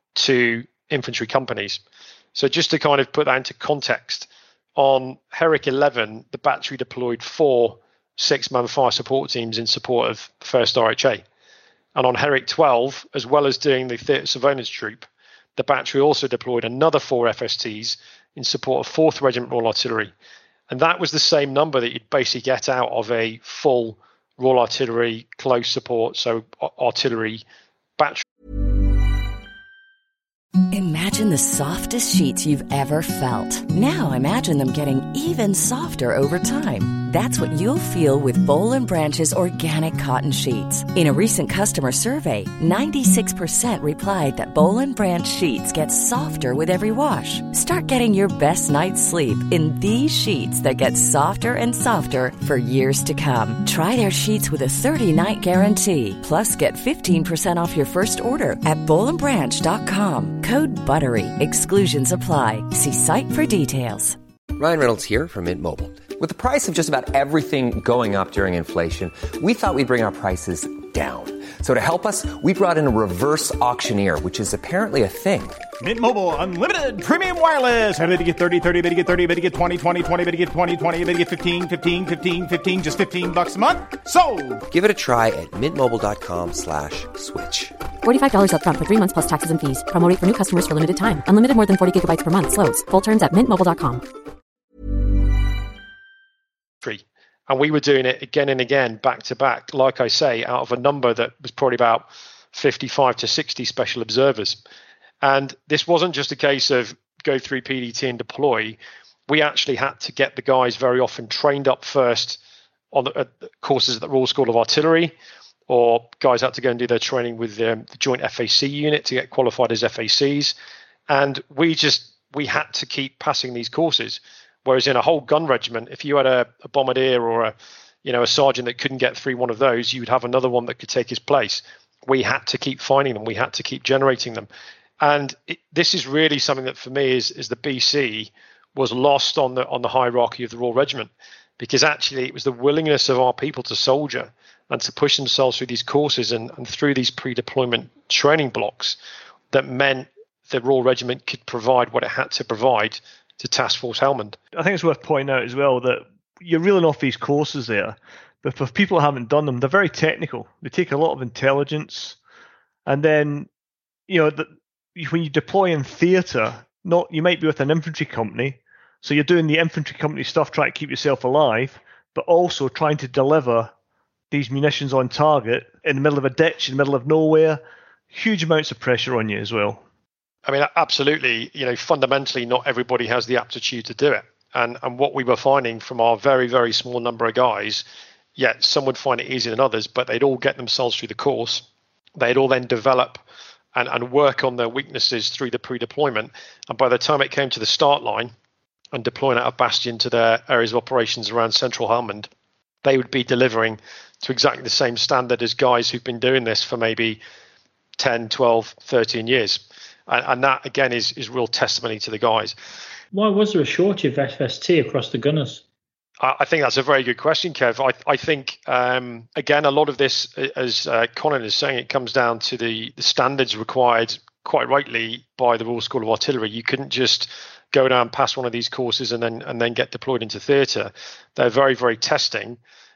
[SPEAKER 7] to infantry companies. So just to kind of put that into context, on Herrick eleven, the battery deployed four six-man fire support teams in support of the first R H A. And on Herrick twelve, as well as doing the theatre surveillance troop, the battery also deployed another four F S Ts in support of fourth Regiment Royal Artillery. And that was the same number that you'd basically get out of a full Royal Artillery close support, so artillery battery.
[SPEAKER 9] Imagine the softest sheets you've ever felt. Now imagine them getting even softer over time. That's what you'll feel with Boll and Branch's organic cotton sheets. In a recent customer survey, ninety-six percent replied that Boll and Branch sheets get softer with every wash. Start getting your best night's sleep in these sheets that get softer and softer for years to come. Try their sheets with a thirty-night guarantee. Plus, get fifteen percent off your first order at boll and branch dot com. Code BUTTERY. Exclusions apply. See site for details.
[SPEAKER 10] Ryan Reynolds here from Mint Mobile. With the price of just about everything going up during inflation, we thought we'd bring our prices down. So to help us, we brought in a reverse auctioneer, which is apparently a thing.
[SPEAKER 11] Mint Mobile Unlimited Premium Wireless. How to get thirty, thirty, how to get thirty, how to get twenty, twenty, twenty, how to get twenty, twenty, how to get fifteen, fifteen, fifteen, fifteen, just fifteen bucks a month? Sold!
[SPEAKER 10] Give it a try at mintmobile.com slash switch.
[SPEAKER 12] forty-five dollars up front for three months plus taxes and fees. Promo rate for new customers for limited time. Unlimited more than forty gigabytes per month. Slows full terms at mint mobile dot com.
[SPEAKER 7] And we were doing it again and again, back to back, like I say, out of a number that was probably about fifty-five to sixty special observers. And this wasn't just a case of go through P D T and deploy. We actually had to get the guys very often trained up first on the, uh, courses at the Royal School of Artillery, or guys had to go and do their training with um, the Joint F A C unit to get qualified as F A Cs. And we just, we had to keep passing these courses. Whereas in a whole gun regiment, if you had a, a bombardier or a, you know, a sergeant that couldn't get through one of those, you would have another one that could take his place. We had to keep finding them. We had to keep generating them. And it, this is really something that for me is, is the B C was lost on the on the hierarchy of the Royal Regiment, because actually it was the willingness of our people to soldier and to push themselves through these courses and, and through these pre-deployment training blocks that meant the Royal Regiment could provide what it had to provide to Task Force Helmand.
[SPEAKER 8] I think it's worth pointing out as well that you're reeling off these courses there, but for people who haven't done them, they're very technical. They take a lot of intelligence, and then, you know, the, when you deploy in theatre, not you might be with an infantry company, so you're doing the infantry company stuff, trying to keep yourself alive, but also trying to deliver these munitions on target in the middle of a ditch, in the middle of nowhere. Huge amounts of pressure on you as well.
[SPEAKER 7] I mean, absolutely, you know, fundamentally, not everybody has the aptitude to do it. And and what we were finding from our very, very small number of guys, yeah, some would find it easier than others, but they'd all get themselves through the course. They'd all then develop and, and work on their weaknesses through the pre-deployment. And by the time it came to the start line and deploying out of Bastion to their areas of operations around Central Helmand, they would be delivering to exactly the same standard as guys who've been doing this for maybe ten, twelve, thirteen years. And, and that, again, is, is real testimony to the guys.
[SPEAKER 6] Why was there a shortage of F S T across the gunners?
[SPEAKER 7] I, I think that's a very good question, Kev. I, I think, um, again, a lot of this, as uh, Colin is saying, it comes down to the, the standards required, quite rightly, by the Royal School of Artillery. You couldn't just go down past one of these courses and then and then get deployed into theatre. They're very, very testing.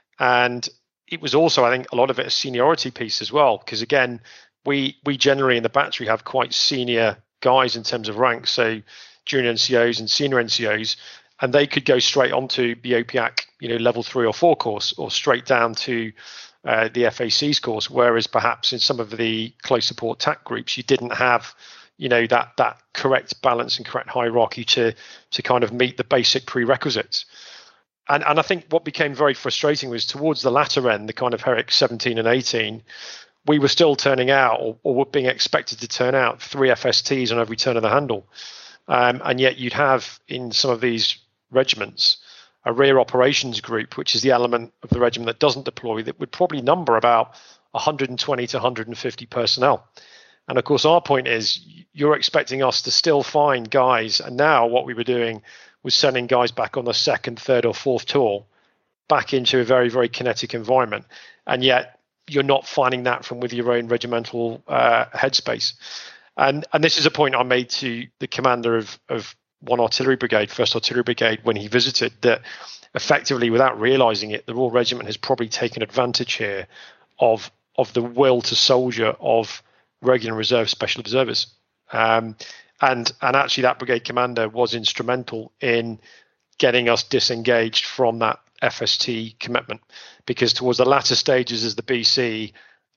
[SPEAKER 7] And it was also, I think, a lot of it a seniority piece as well, because, again, We we generally in the battery have quite senior guys in terms of rank, so junior N C Os and senior N C Os, and they could go straight onto the O P A C, you know, level three or four course, or straight down to uh, the F A Cs course. Whereas perhaps in some of the close support T A C groups, you didn't have, you know, that that correct balance and correct hierarchy to to kind of meet the basic prerequisites. And and I think what became very frustrating was towards the latter end, the kind of Herrick seventeen and eighteen. We were still turning out, or, or were being expected to turn out, three F S Ts on every turn of the handle. Um, and yet you'd have in some of these regiments a rear operations group, which is the element of the regiment that doesn't deploy, that would probably number about one hundred twenty to one hundred fifty personnel. And of course, our point is you're expecting us to still find guys. And now what we were doing was sending guys back on the second, third or fourth tour back into a very, very kinetic environment. And yet, you're not finding that from with your own regimental uh, headspace. And and this is a point I made to the commander of, of one artillery brigade, first Artillery Brigade, when he visited, that effectively, without realizing it, the Royal Regiment has probably taken advantage here of, of the will to soldier of regular and reserve special observers. Um, and, and actually that brigade commander was instrumental in getting us disengaged from that F S T commitment, because towards the latter stages as the B C,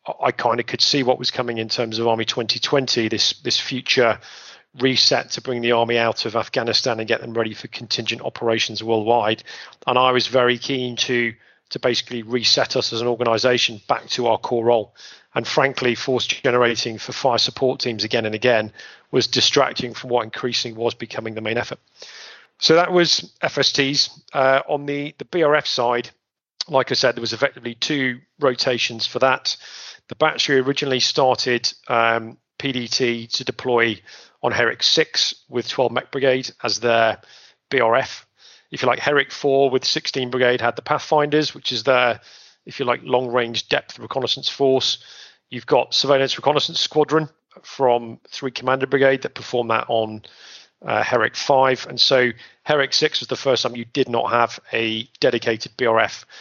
[SPEAKER 7] I kind of could see what was coming in terms of Army twenty twenty, this this future reset to bring the army out of Afghanistan and get them ready for contingent operations worldwide. And I was very keen to to basically reset us as an organization back to our core role. And frankly, force generating for fire support teams again and again was distracting from what increasingly was becoming the main effort. So that was F S Ts. Uh, on the, the B R F side, like I said, there was effectively two rotations for that. The battery originally started um, P D T to deploy on Herrick six with twelve Mech Brigade as their B R F. If you like, Herrick four with sixteen Brigade had the Pathfinders, which is their, if you like, long-range depth reconnaissance force. You've got Surveillance Reconnaissance Squadron from three Commander Brigade that performed that on uh, Herrick five. And so Herrick six was the first time you did not have a dedicated B R F.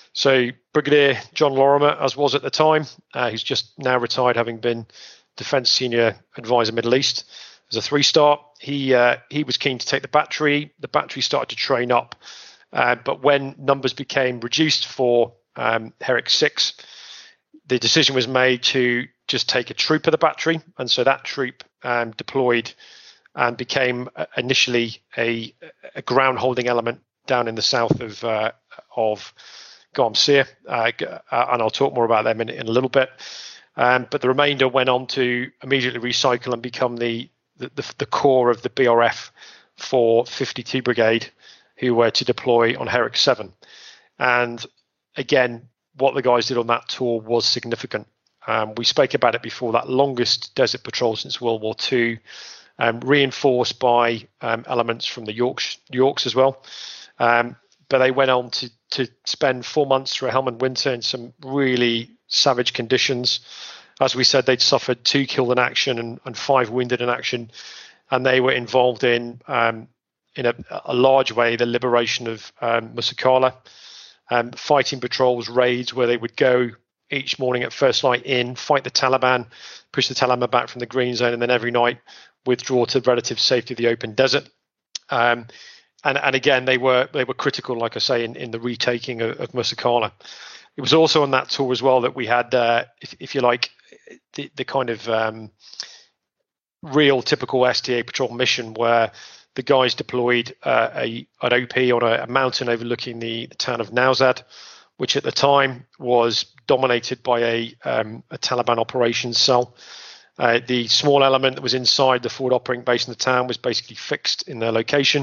[SPEAKER 7] So Brigadier John Lorimer, as was at the time, uh, who's just now retired, having been Defence Senior Advisor Middle East, as a three-star, he uh, he was keen to take the battery. The battery started to train up, uh, but when numbers became reduced for um, Herrick six, the decision was made to just take a troop of the battery, and so that troop um, deployed and became uh, initially a, a ground-holding element down in the south of uh, of Garmsir, uh, and I'll talk more about them in, in a little bit. Um, but the remainder went on to immediately recycle and become the The, the, the core of the B R F for fifty-two Brigade, who were to deploy on Herrick seven. And again, what the guys did on that tour was significant. Um, we spoke about it before, that longest desert patrol since World War Two, um, reinforced by um, elements from the Yorks, Yorks as well. Um, but they went on to, to spend four months through a Helmand winter in some really savage conditions. As we said, they'd suffered two killed in action and, and five wounded in action, and they were involved in, um, in a, a large way, the liberation of um, Musakala, um, fighting patrols, raids, where they would go each morning at first light in, fight the Taliban, push the Taliban back from the green zone, and then every night withdraw to relative safety of the open desert. Um, and, and again, they were they were critical, like I say, in, in the retaking of, of Musakala. It was also on that tour as well that we had, uh, if, if you like, the, the kind of um, real typical S T A patrol mission where the guys deployed uh, a an O P on a, a mountain overlooking the, the town of Nowzad, which at the time was dominated by a, um, a Taliban operations cell. Uh, the small element that was inside the forward operating base in the town was basically fixed in their location.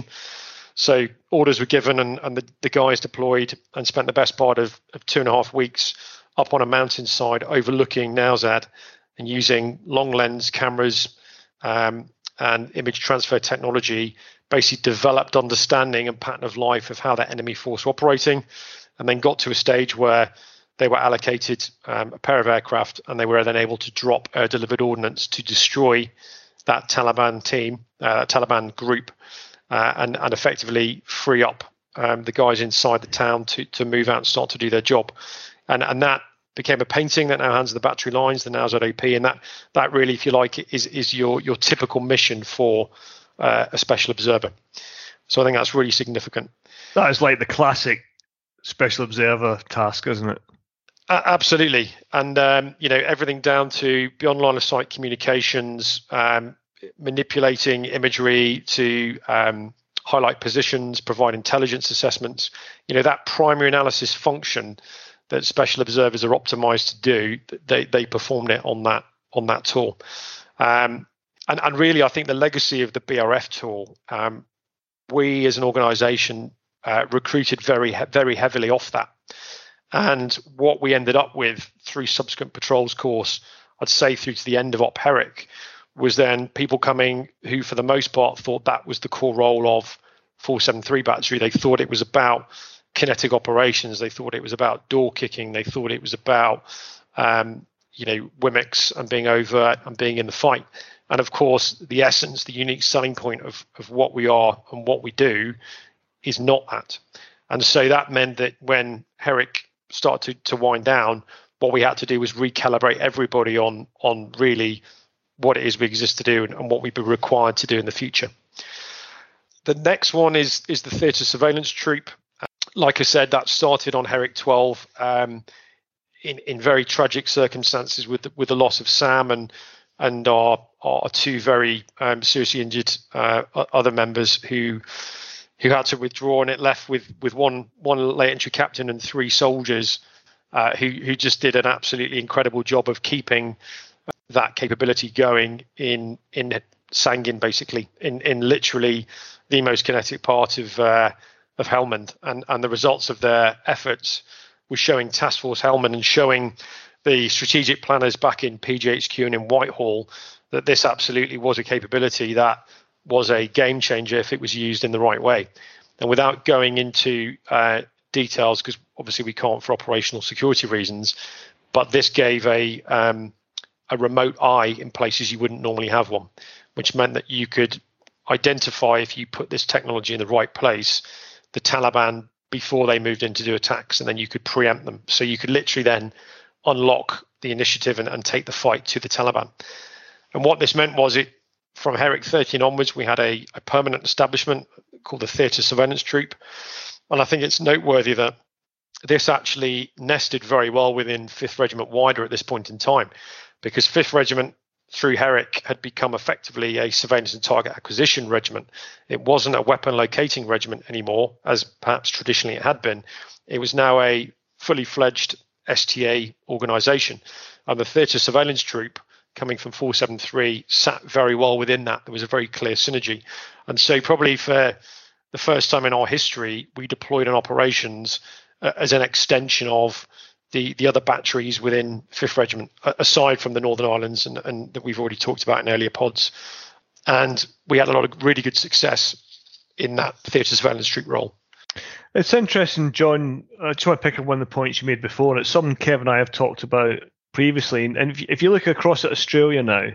[SPEAKER 7] So orders were given, and, and the, the guys deployed and spent the best part of, of two and a half weeks up on a mountainside overlooking Nowzad and using long lens cameras um, and image transfer technology, basically developed understanding and pattern of life of how that enemy force were operating, and then got to a stage where they were allocated um, a pair of aircraft, and they were then able to drop air delivered ordnance to destroy that Taliban team, uh, that Taliban group, uh, and, and effectively free up um, the guys inside the town to, to move out and start to do their job. And and that became a painting that now hands the battery lines, the Nowzad O P, and that that really, if you like, is is your your typical mission for uh, a special observer. So I think that's really significant.
[SPEAKER 8] That is like the classic special observer task, isn't it?
[SPEAKER 7] Uh, absolutely, and um, you know, everything down to beyond line of sight communications, um, manipulating imagery to um, highlight positions, provide intelligence assessments. You know, that primary analysis function that special observers are optimized to do, they they performed it on that on that tool. Um, and, and really, I think the legacy of the B R F tool, um, we as an organization uh, recruited very, very heavily off that. And what we ended up with through subsequent patrols course, I'd say through to the end of Op Herrick, was then people coming who, for the most part, thought that was the core role of four seventy-three Battery. They thought it was about kinetic operations. They thought it was about door kicking. They thought it was about, um, you know, Wimics and being overt and being in the fight. And of course, the essence, the unique selling point of, of what we are and what we do is not that. And so that meant that when Herrick started to, to wind down, what we had to do was recalibrate everybody on, on really what it is we exist to do and, and what we'd be required to do in the future. The next one is, is the Theatre Surveillance Troop. Like I said, that started on Herrick twelve. Um, in, in very tragic circumstances with the, with the loss of Sam and and our our two very um, seriously injured uh, other members who who had to withdraw, and it left with with one one late entry captain and three soldiers uh, who who just did an absolutely incredible job of keeping that capability going in in Sangin, basically in in literally the most kinetic part of uh, of Helmand, and and the results of their efforts was showing Task Force Helmand and showing the strategic planners back in P G H Q and in Whitehall that this absolutely was a capability that was a game changer if it was used in the right way. And without going into uh, details, because obviously we can't for operational security reasons, but this gave a um, a remote eye in places you wouldn't normally have one, which meant that you could identify, if you put this technology in the right place, the Taliban before they moved in to do attacks, and then you could preempt them. So you could literally then unlock the initiative and, and take the fight to the Taliban. And what this meant was, it from Herrick thirteen onwards, we had a, a permanent establishment called the Theatre Surveillance Troop. And I think it's noteworthy that this actually nested very well within fifth Regiment wider at this point in time, because fifth Regiment through Herrick had become effectively a surveillance and target acquisition regiment. It wasn't a weapon locating regiment anymore, as perhaps traditionally it had been. It was now a fully fledged S T A organisation, and the Theatre Surveillance Troop, coming from four seventy-three, sat very well within that. There was a very clear synergy, and so probably for the first time in our history, we deployed in operations uh, as an extension of the the other batteries within fifth Regiment, aside from the Northern Islands and, and that we've already talked about in earlier pods. And we had a lot of really good success in that Theatre Surveillance Troop role.
[SPEAKER 8] It's interesting, John. I just want to pick up one of the points you made before, and it's something Kev and I have talked about previously. And if, if you look across at Australia now,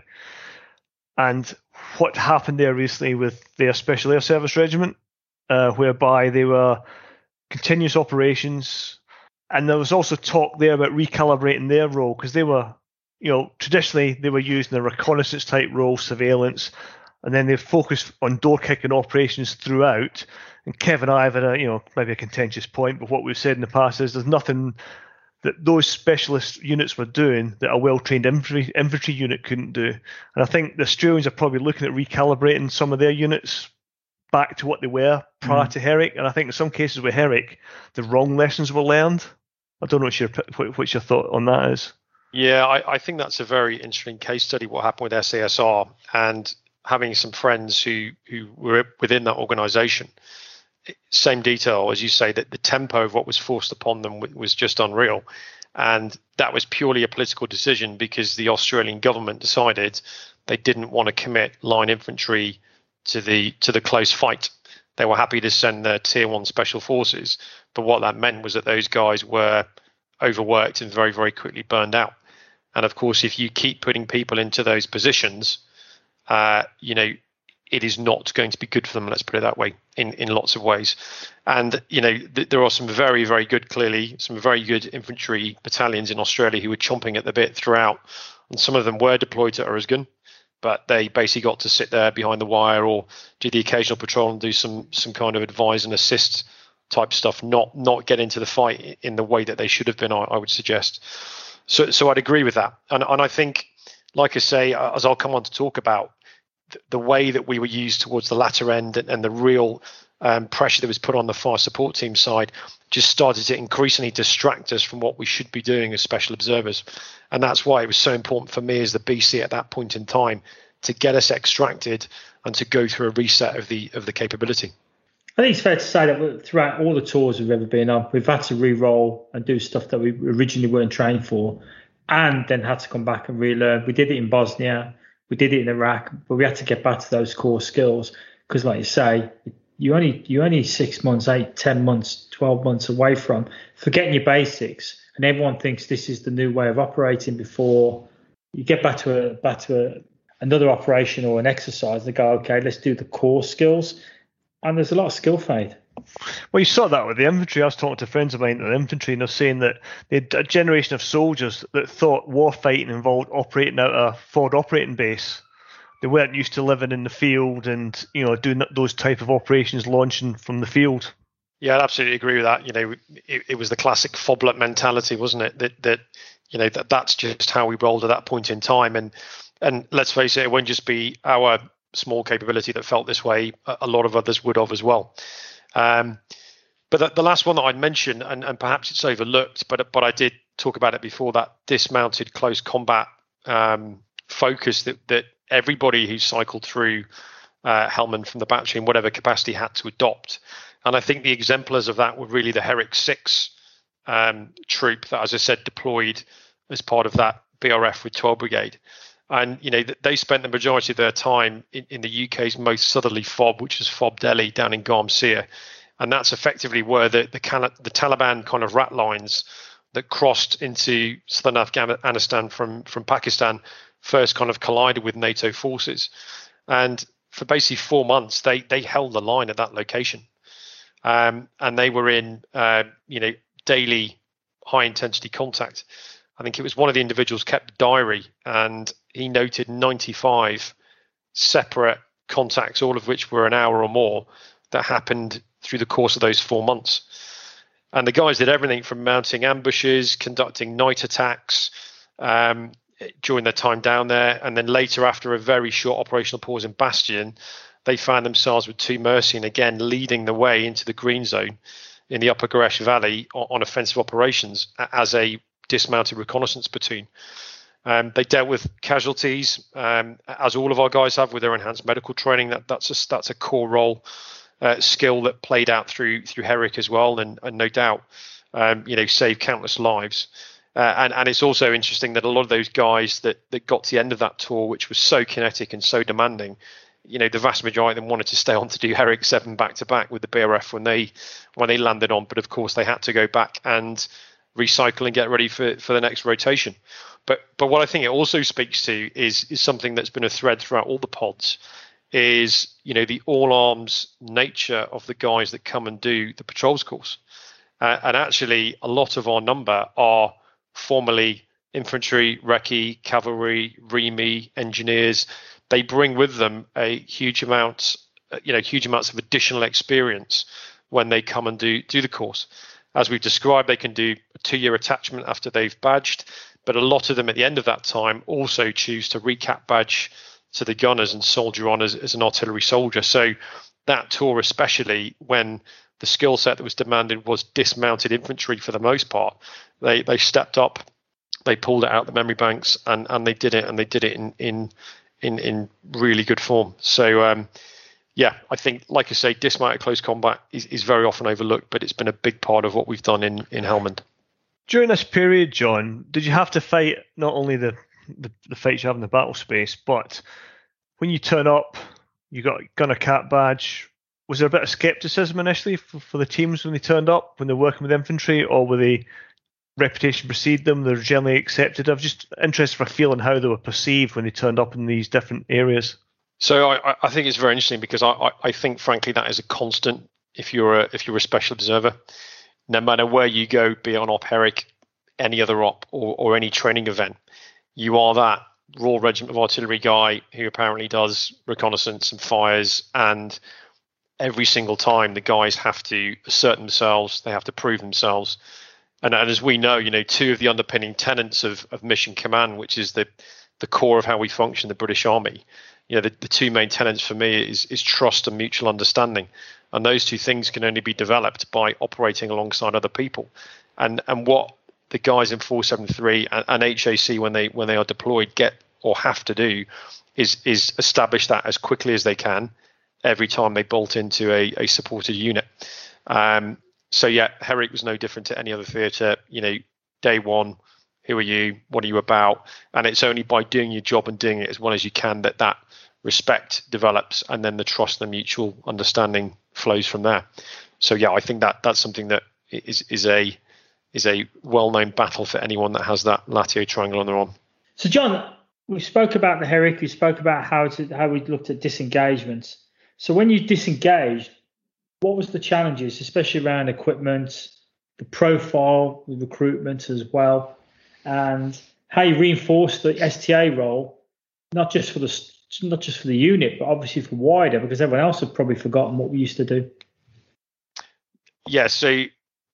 [SPEAKER 8] and what happened there recently with their Special Air Service Regiment, uh, whereby they were continuous operations, and there was also talk there about recalibrating their role, because they were, you know, traditionally they were used in a reconnaissance type role, surveillance, and then they focused on door kicking operations throughout. And Kev and I have had a, you know, maybe a contentious point, but what we've said in the past is there's nothing that those specialist units were doing that a well-trained infantry, infantry unit couldn't do. And I think the Australians are probably looking at recalibrating some of their units back to what they were prior mm. to Herrick. And I think in some cases with Herrick, the wrong lessons were learned. I don't know what your, what your thought on that is.
[SPEAKER 7] Yeah, I, I think that's a very interesting case study, what happened with S A S R, and having some friends who, who were within that organisation. Same detail, as you say, that the tempo of what was forced upon them was just unreal. And that was purely a political decision, because the Australian government decided they didn't want to commit line infantry to the to the close fight. They were happy to send their tier one special forces, but what that meant was that those guys were overworked and very, very quickly burned out. And of course, if you keep putting people into those positions, uh, you know, it is not going to be good for them, let's put it that way, in, in lots of ways. And, you know, th- there are some very, very good, clearly, some very good infantry battalions in Australia who were chomping at the bit throughout. And some of them were deployed to Uruzgan, but they basically got to sit there behind the wire or do the occasional patrol and do some some kind of advise and assist type stuff, not not get into the fight in the way that they should have been, I, I would suggest. So so I'd agree with that. And, and I think, like I say, as I'll come on to talk about, the way that we were used towards the latter end and, and the real um, pressure that was put on the fire support team side just started to increasingly distract us from what we should be doing as special observers. And that's why it was so important for me as the B C at that point in time to get us extracted and to go through a reset of the of the capability.
[SPEAKER 6] I think it's fair to say that throughout all the tours we've ever been on, we've had to re-roll and do stuff that we originally weren't trained for, and then had to come back and relearn. We did it in Bosnia. We did it in Iraq, but we had to get back to those core skills because, like you say, you only you only six months, eight, ten months, twelve months away from forgetting your basics, and everyone thinks this is the new way of operating. Before you get back to a back to a, another operation or an exercise, they go, okay, let's do the core skills, and there's a lot of skill fade.
[SPEAKER 8] Well, you saw that with the infantry. I was talking to friends of mine in the infantry, and they're saying that they had a generation of soldiers that thought war fighting involved operating out a forward operating base. They weren't used to living in the field and, you know, doing those type of operations, launching from the field.
[SPEAKER 7] Yeah, I absolutely agree with that. You know, it, it was the classic FOBLET mentality, wasn't it? That that you know that that's just how we rolled at that point in time. And and let's face it, it won't just be our small capability that felt this way. A lot of others would have as well. Um, but the, the last one that I'd mention, and, and perhaps it's overlooked, but but I did talk about it before, that dismounted close combat um, focus that that everybody who cycled through uh, Helmand from the battery in whatever capacity had to adopt. And I think the exemplars of that were really the Herrick six um, troop that, as I said, deployed as part of that B R F with twelve Brigade. And, you know, they spent the majority of their time in, in the U K's most southerly FOB, which is FOB Delhi down in Garmsir. And that's effectively where the, the, the Taliban kind of rat lines that crossed into southern Afghanistan from, from Pakistan first kind of collided with NATO forces. And for basically four months, they, they held the line at that location. Um, and they were in, uh, you know, daily high intensity contact. I think it was one of the individuals kept a diary, and he noted ninety-five separate contacts, all of which were an hour or more, that happened through the course of those four months. And the guys did everything from mounting ambushes, conducting night attacks um, during their time down there. And then later, after a very short operational pause in Bastion, they found themselves with two Mercy, and again leading the way into the green zone in the Upper Garesh Valley on, on offensive operations as a dismounted reconnaissance platoon. Um, they dealt with casualties, um, as all of our guys have, with their enhanced medical training. That that's a that's a core role uh, skill that played out through through Herrick as well, and, and no doubt, um, you know, saved countless lives. Uh, and and it's also interesting that a lot of those guys that that got to the end of that tour, which was so kinetic and so demanding, you know, the vast majority of them wanted to stay on to do Herrick seven back to back with the B R F when they when they landed on. But of course, they had to go back and recycle and get ready for, for the next rotation. But but what I think it also speaks to is is something that's been a thread throughout all the pods, is, you know, the all arms nature of the guys that come and do the patrols course. Uh, and actually, a lot of our number are formerly infantry, recce, cavalry, R E M E, engineers. They bring with them a huge amount, you know, huge amounts of additional experience when they come and do do the course. As we've described, they can do a two-year attachment after they've badged, but a lot of them at the end of that time also choose to recap badge to the gunners and soldier on as, as an artillery soldier. So that tour, especially when the skill set that was demanded was dismounted infantry for the most part, they they stepped up, they pulled it out the memory banks, and, and they did it, and they did it in in in, in really good form. So um, yeah, I think, like I say, dismounted close combat is, is very often overlooked, but it's been a big part of what we've done in, in Helmand.
[SPEAKER 8] During this period, John, did you have to fight not only the, the, the fights you have in the battle space, but when you turn up, you got gunner cap badge, was there a bit of skepticism initially for, for the teams when they turned up, when they're working with infantry, or were they reputation precede them, they're generally accepted? I'm just interested for a feel on how they were perceived when they turned up in these different areas.
[SPEAKER 7] So I, I think it's very interesting, because I, I, I think, frankly, that is a constant if you're a, if you're a special observer. No matter where you go, be it on Op Herrick, any other op, or, or any training event, you are that Royal Regiment of Artillery guy who apparently does reconnaissance and fires, and every single time the guys have to assert themselves, they have to prove themselves. And, and as we know, you know, two of the underpinning tenets of, of mission command, which is the the core of how we function, the British Army, you know, the, the two main tenets for me is is trust and mutual understanding. And those two things can only be developed by operating alongside other people. And and what the guys in four seventy-three and, and H A C, when they when they are deployed, get or have to do is is establish that as quickly as they can every time they bolt into a, a supported unit. Um, so yeah, Herrick was no different to any other theatre. You know, day one, who are you? What are you about? And it's only by doing your job and doing it as well as you can that that respect develops, and then the trust and the mutual understanding flows from there. So yeah, I think that that's something that is is a is a well-known battle for anyone that has that Latio triangle on their arm.
[SPEAKER 6] So John, we spoke about the Herrick, we spoke about how to how we looked at disengagements. So when you disengaged, what was the challenges, especially around equipment, the profile, the recruitment as well, and how you reinforced the S T A role, not just for the not just for the unit, but obviously for wider, because everyone else had probably forgotten what we used to do.
[SPEAKER 7] yeah, so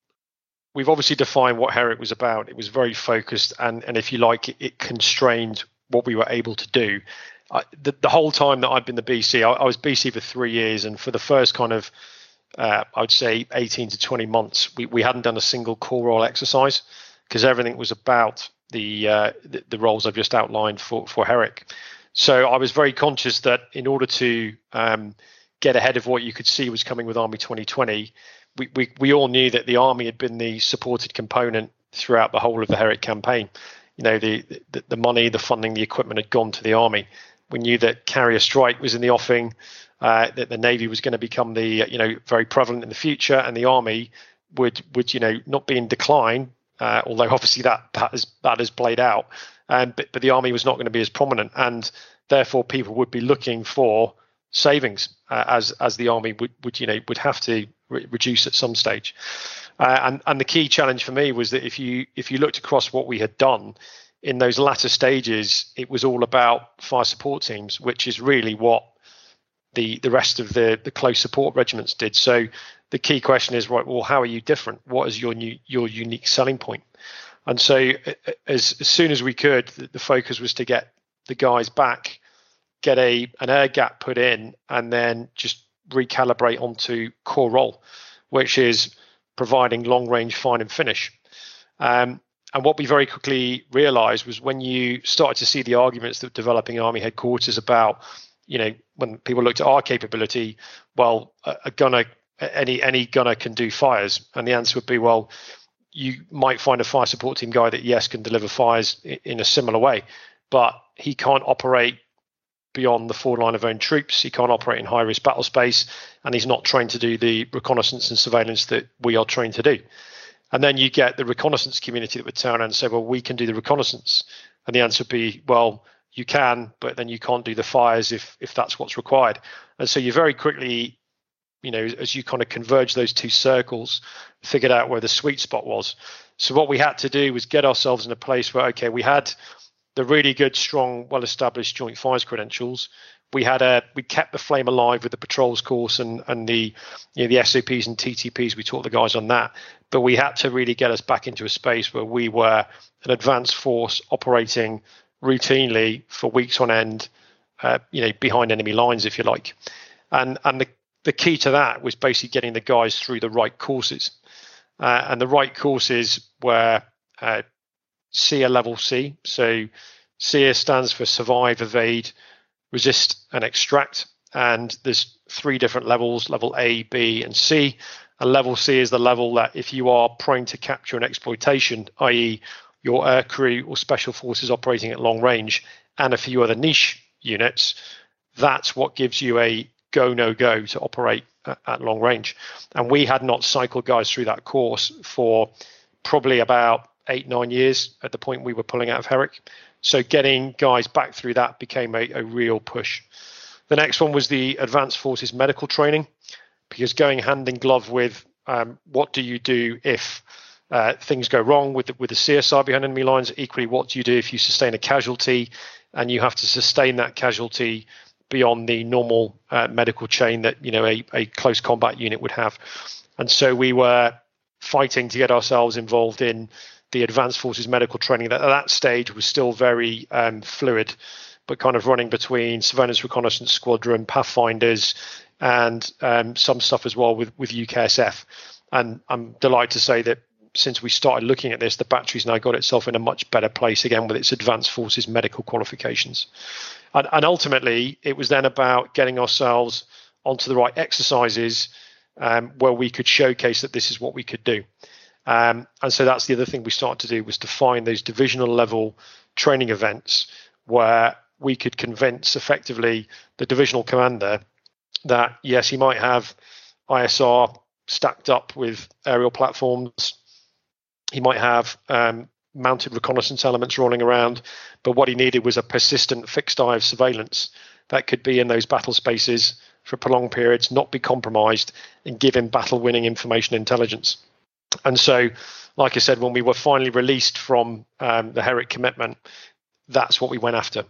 [SPEAKER 7] we've obviously defined what Herrick was about. It was very focused, and, and if you like, it, it constrained what we were able to do. I, the, the whole time that I've been the B C, I, I was B C for three years, and for the first kind of, uh, I would say eighteen to twenty months, we, we hadn't done a single core role exercise because everything was about the, uh, the the roles I've just outlined for, for Herrick. So I was very conscious that in order to um, get ahead of what you could see was coming with Army twenty twenty, we, we, we all knew that the Army had been the supported component throughout the whole of the Herrick campaign. You know, the, the, the money, the funding, the equipment had gone to the Army. We knew that carrier strike was in the offing, uh, that the Navy was going to become the, you know, very prevalent in the future, and the Army would, would you know, not be in decline, uh, although obviously that, that, has, that has played out. Um, but, but the Army was not going to be as prominent, and therefore people would be looking for savings uh, as as the Army would, would you know would have to re- reduce at some stage. Uh, and and the key challenge for me was that if you if you looked across what we had done in those latter stages, it was all about fire support teams, which is really what the the rest of the the close support regiments did. So the key question is, right, well, how are you different? What is your new your unique selling point? And so as, as soon as we could, the, the focus was to get the guys back, get a an air gap put in, and then just recalibrate onto core role, which is providing long range find and finish. Um, and what we very quickly realized was when you started to see the arguments that were developing Army headquarters about, you know, when people looked at our capability, well, a, a gunner, any any gunner can do fires. And the answer would be, well, you might find a fire support team guy that, yes, can deliver fires in a similar way, but he can't operate beyond the forward line of own troops. He can't operate in high risk battle space, and he's not trained to do the reconnaissance and surveillance that we are trained to do. And then you get the reconnaissance community that would turn around and say, well, we can do the reconnaissance. And the answer would be, well, you can, but then you can't do the fires if if that's what's required. And so you very quickly, you know, as you kind of converge those two circles, figured out where the sweet spot was. So what we had to do was get ourselves in a place where, okay, we had the really good, strong, well-established joint fires credentials. We had a, we kept the flame alive with the patrols course and and the, you know, the S O Ps and T T Ps. We taught the guys on that, but we had to really get us back into a space where we were an advanced force operating routinely for weeks on end, uh, you know, behind enemy lines, if you like. And and the the key to that was basically getting the guys through the right courses, uh, and the right courses were uh, S E A level C. So S E A stands for survive, evade, resist, and extract. And there's three different levels: level A, B, and C. And level C is the level that if you are prone to capture and exploitation, that is, your air crew or special forces operating at long range, and a few other niche units, that's what gives you a go, no go to operate at, at long range. And we had not cycled guys through that course for probably about eight, nine years at the point we were pulling out of Herrick. So getting guys back through that became a, a real push. The next one was the Advanced Forces medical training, because going hand in glove with um, what do you do if uh, things go wrong with the, with the C S R behind enemy lines, equally what do you do if you sustain a casualty and you have to sustain that casualty beyond the normal uh, medical chain that, you know, a, a close combat unit would have. And so we were fighting to get ourselves involved in the Advanced Forces medical training that at that stage was still very um, fluid, but kind of running between surveillance reconnaissance squadron, pathfinders, and um, some stuff as well with, with U K S F. And I'm delighted to say that since we started looking at this, the battery's now got itself in a much better place again with its Advanced Forces medical qualifications. And, and ultimately, it was then about getting ourselves onto the right exercises um, where we could showcase that this is what we could do. Um, and so that's the other thing we started to do, was to find those divisional level training events where we could convince effectively the divisional commander that, yes, he might have I S R stacked up with aerial platforms. He might have um, mounted reconnaissance elements rolling around, but what he needed was a persistent fixed eye of surveillance that could be in those battle spaces for prolonged periods, not be compromised, and give him battle-winning information intelligence. And so, like I said, when we were finally released from um, the Herrick commitment, that's what we went after.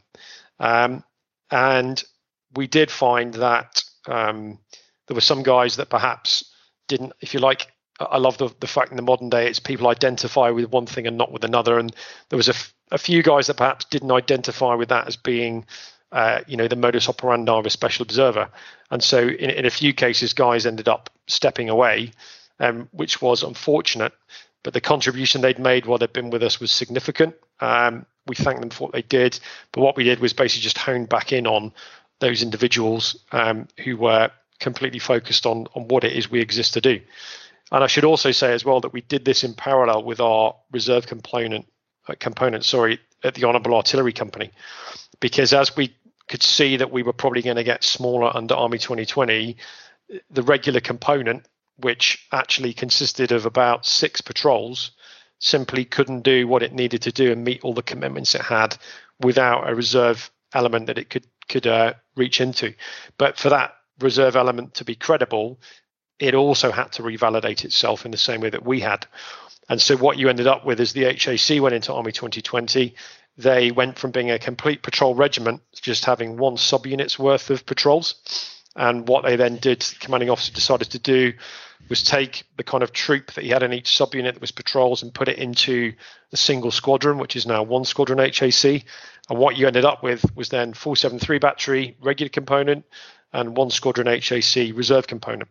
[SPEAKER 7] Um, and we did find that um, there were some guys that perhaps didn't, if you like, I love the, the fact in the modern day it's people identify with one thing and not with another. And there was a, f- a few guys that perhaps didn't identify with that as being, uh, you know, the modus operandi of a special observer. And so in, in a few cases, guys ended up stepping away, um, which was unfortunate. But the contribution they'd made while they'd been with us was significant. Um, we thank them for what they did. But what we did was basically just hone back in on those individuals um, who were completely focused on, on what it is we exist to do. And I should also say as well that we did this in parallel with our reserve component, uh, component, sorry, at the Honourable Artillery Company, because as we could see that we were probably going to get smaller under Army twenty twenty, the regular component, which actually consisted of about six patrols, simply couldn't do what it needed to do and meet all the commitments it had without a reserve element that it could could uh, reach into. But for that reserve element to be credible, it also had to revalidate itself in the same way that we had. And so what you ended up with is the H A C went into Army twenty twenty. They went from being a complete patrol regiment to just having one subunit's worth of patrols. And what they then did, the commanding officer decided to do, was take the kind of troop that he had in each subunit that was patrols and put it into a single squadron, which is now one squadron H A C. And what you ended up with was then four seventy-three battery regular component and one squadron H A C reserve component.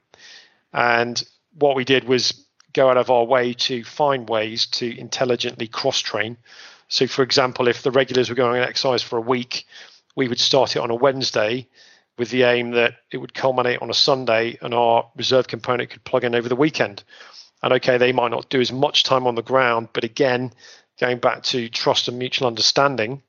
[SPEAKER 7] And what we did was go out of our way to find ways to intelligently cross-train. So, for example, if the regulars were going on exercise for a week, we would start it on a Wednesday with the aim that it would culminate on a Sunday and our reserve component could plug in over the weekend. And okay, they might not do as much time on the ground, but again, going back to trust and mutual understanding,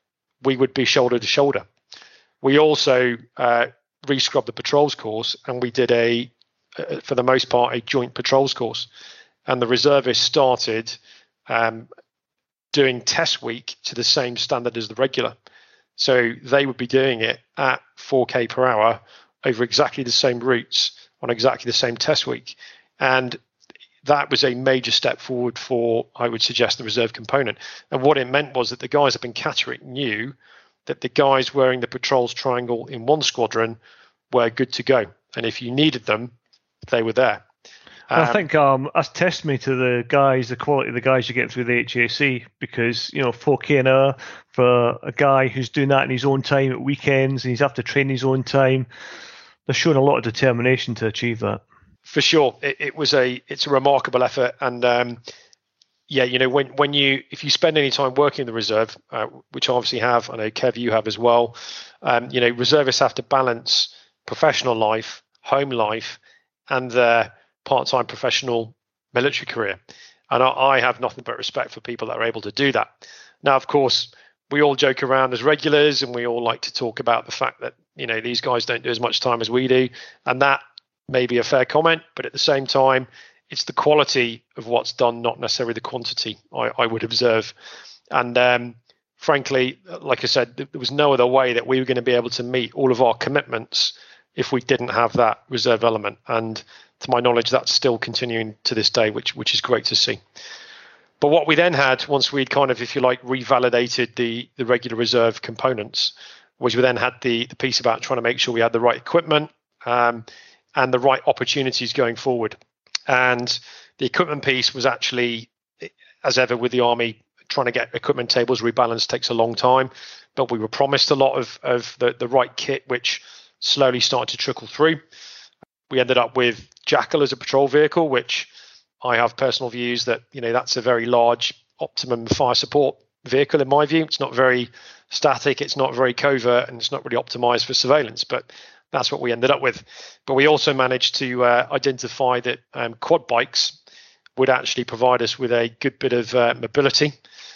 [SPEAKER 7] we would be shoulder to shoulder. We also uh, re-scrubbed the patrols course, and we did a, uh, for the most part, a joint patrols course. And the reservists started um, doing test week to the same standard as the regular. So they would be doing it at four K per hour over exactly the same routes on exactly the same test week. And that was a major step forward for, I would suggest, the reserve component. And what it meant was that the guys up in Catterick knew that the guys wearing the patrols triangle in one squadron were good to go. And if you needed them, they were there. Um,
[SPEAKER 8] I think um, that's testimony to the guys, the quality of the guys you get through the H A C, because, you know, four K an hour for a guy who's doing that in his own time at weekends and he's have to train his own time, they're showing a lot of determination to achieve that. For
[SPEAKER 7] sure. It, it was a, it's a remarkable effort. And um, yeah, you know, when, when you, if you spend any time working in the reserve, uh, which I obviously have, I know Kev, you have as well, um, you know, reservists have to balance professional life, home life, and their part-time professional military career. And I, I have nothing but respect for people that are able to do that. Now, of course, we all joke around as regulars and we all like to talk about the fact that, you know, these guys don't do as much time as we do. And that may be a fair comment, but at the same time, it's the quality of what's done, not necessarily the quantity, I, I would observe. And um, frankly, like I said, there was no other way that we were going to be able to meet all of our commitments if we didn't have that reserve element. And to my knowledge, that's still continuing to this day, which which is great to see. But what we then had, once we'd kind of, if you like, revalidated the, the regular reserve components, was we then had the, the piece about trying to make sure we had the right equipment um, and the right opportunities going forward. And the equipment piece was actually, as ever with the Army, trying to get equipment tables rebalanced takes a long time. But we were promised a lot of, of the, the right kit, which slowly started to trickle through. We ended up with Jackal as a patrol vehicle, which I have personal views that, you know, that's a very large optimum fire support vehicle in my view. It's not very static, it's not very covert, and it's not really optimized for surveillance, but that's what we ended up with. But we also managed to uh, identify that um, quad bikes would actually provide us with a good bit of uh, mobility,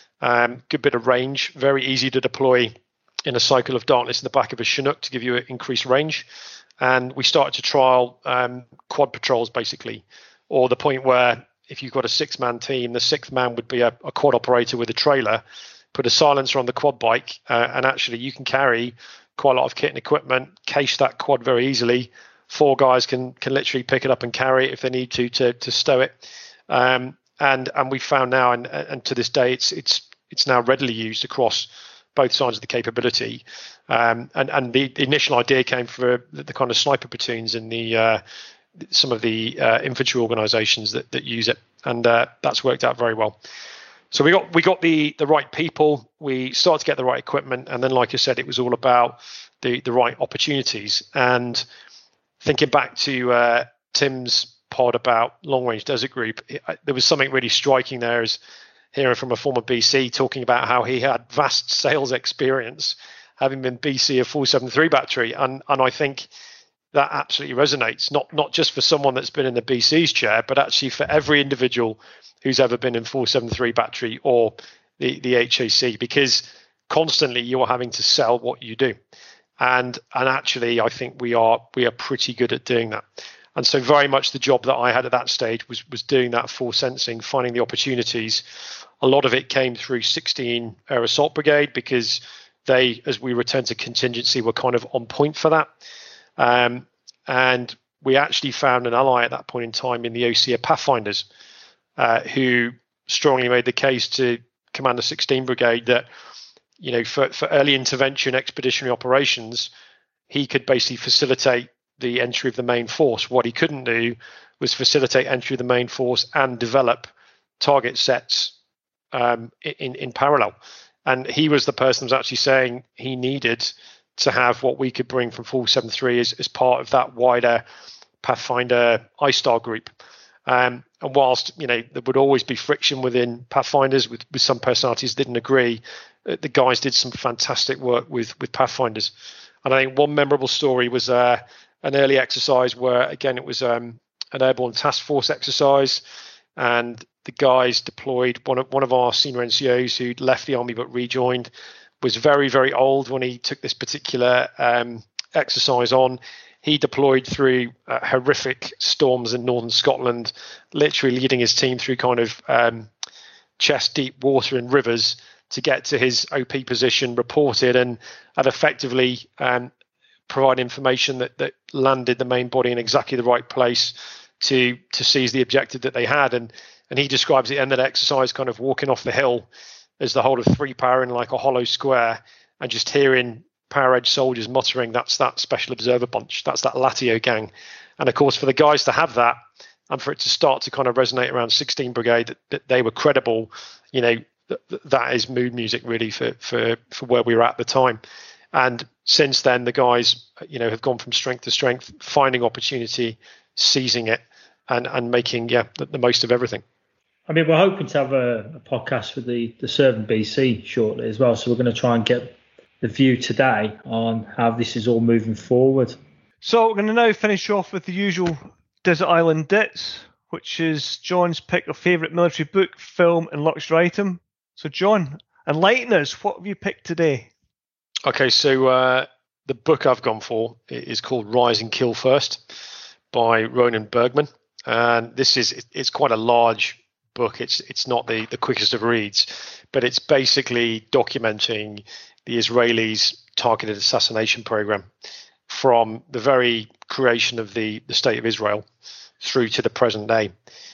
[SPEAKER 7] um, good bit of range, very easy to deploy in a cycle of darkness in the back of a Chinook to give you an increased range. And we started to trial um, quad patrols, basically, or the point where if you've got a six-man team, the sixth man would be a, a quad operator with a trailer, put a silencer on the quad bike, uh, and actually you can carry quite a lot of kit and equipment, cache that quad very easily. Four guys can can literally pick it up and carry it if they need to to, to stow it. Um, and and we found now, and and to this day, it's it's it's now readily used across both sides of the capability. Um, and, and the, the initial idea came for the, the kind of sniper platoons in the uh, some of the uh, infantry organisations that, that use it, and uh, that's worked out very well. So we got we got the the right people, we started to get the right equipment, and then, like I said, it was all about the the right opportunities. And thinking back to uh, Tim's pod about Long Range Desert Group, it, there was something really striking there, is hearing from a former B C talking about how he had vast sales experience, having been B C of four seventy-three battery, and and I think that absolutely resonates, not not just for someone that's been in the B C's chair, but actually for every individual who's ever been in four seventy-three battery or the, the H A C, because constantly you're having to sell what you do. And and actually, I think we are we are pretty good at doing that. And so very much the job that I had at that stage was was doing that force sensing, finding the opportunities. A lot of it came through sixteen Air Assault Brigade, because they, as we returned to contingency, were kind of on point for that. Um, and we actually found an ally at that point in time in the O C A Pathfinders, uh, who strongly made the case to Commander sixteen Brigade that, you know, for, for early intervention expeditionary operations, he could basically facilitate the entry of the main force. What he couldn't do was facilitate entry of the main force and develop target sets um, in, in parallel. And he was the person who was actually saying he needed to have what we could bring from four seventy-three as, as part of that wider Pathfinder I-Star group. Um, and whilst, you know, there would always be friction within Pathfinders with, with some personalities that didn't agree, uh, the guys did some fantastic work with, with Pathfinders. And I think one memorable story was uh, an early exercise where, again, it was um, an airborne task force exercise, and the guys deployed. One of, one of our senior N C Os who'd left the army but rejoined was very, very old when he took this particular um, exercise on. He deployed through uh, horrific storms in northern Scotland, literally leading his team through kind of um, chest deep water and rivers to get to his O P position, reported, and had effectively um, provide information that, that landed the main body in exactly the right place to to seize the objective that they had. And and he describes the end of the exercise kind of walking off the hill as the whole of three power in like a hollow square, and just hearing Power Edge soldiers muttering, "That's that special observer bunch, that's that Latio gang." And of course, for the guys to have that, and for it to start to kind of resonate around sixteen Brigade, that, that they were credible, you know, th- that is mood music really for for for where we were at the time. And since then, the guys, you know, have gone from strength to strength, finding opportunity, seizing it, and and making yeah the, the most of everything.
[SPEAKER 6] I mean, we're hoping to have a, a podcast with the the Serving B C shortly as well, so we're going to try and get the view today on how this is all moving forward.
[SPEAKER 8] So we're going to now finish off with the usual Desert Island Dits, which is John's pick of favourite military book, film and luxury item. So John, enlighten us, what have you picked today?
[SPEAKER 7] Okay, so uh, the book I've gone for is called Rise and Kill First by Ronan Bergman. And this is, it's quite a large book. It's it's not the, the quickest of reads, but it's basically documenting the Israelis' targeted assassination program from the very creation of the, the state of Israel through to the present day.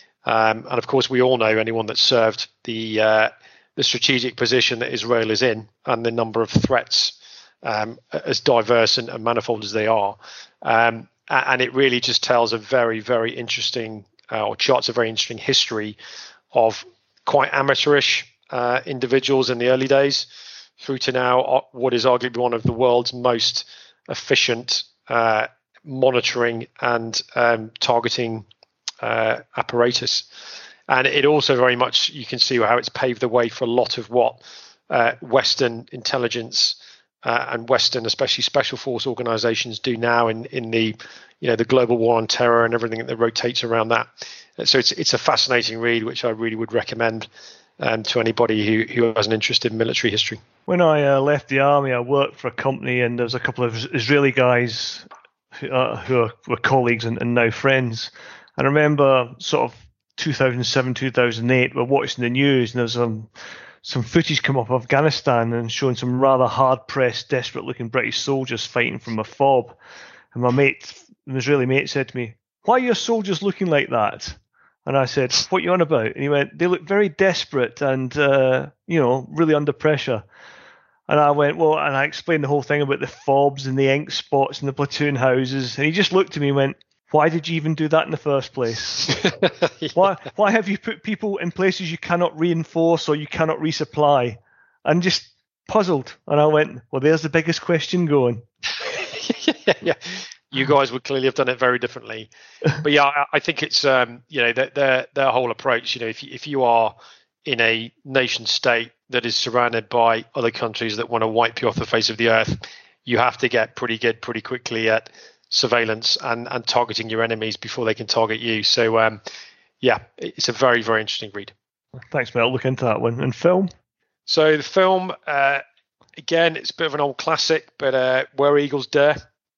[SPEAKER 7] Um, and of course, we all know, anyone that served, the uh, the strategic position that Israel is in and the number of threats um, as diverse and, and manifold as they are. Um, and it really just tells a very, very interesting uh, or charts a very interesting history of quite amateurish uh, individuals in the early days, through to now what is arguably one of the world's most efficient uh, monitoring and um, targeting uh, apparatus. And it also very much, you can see how it's paved the way for a lot of what uh, Western intelligence uh, and Western, especially special force organizations, do now in, in the, you know, the global war on terror and everything that rotates around that. So it's it's a fascinating read, which I really would recommend Um, to anybody who, who has an interest in military history.
[SPEAKER 8] When I uh, left the army, I worked for a company, and there was a couple of Israeli guys who, uh, who are, were colleagues and, and now friends. And I remember sort of two thousand seven, two thousand eight, we're watching the news, and there's um, some footage come up of Afghanistan and showing some rather hard-pressed, desperate-looking British soldiers fighting from a fob. And my mate, an Israeli mate, said to me, "Why are your soldiers looking like that?" And I said, "What are you on about?" And he went, "They look very desperate and, uh, you know, really under pressure." And I went, well, and I explained the whole thing about the fobs and the ink spots and the platoon houses. And he just looked at me and went, why did you even do that in the first place? yeah. Why why have you put people in places you cannot reinforce or you cannot resupply? And just puzzled. And I went, well, there's the biggest question going.
[SPEAKER 7] yeah, yeah. You guys would clearly have done it very differently. But yeah, I, I think it's, um, you know, their, their, their whole approach, you know, if you, if you are in a nation state that is surrounded by other countries that want to wipe you off the face of the earth, you have to get pretty good pretty quickly at surveillance and, and targeting your enemies before they can target you. So, um, yeah, it's a very, very interesting read.
[SPEAKER 8] Thanks, mate. I'll look into that one. And film?
[SPEAKER 7] So the film, uh, again, it's a bit of an old classic, but uh, Where Eagles Dare.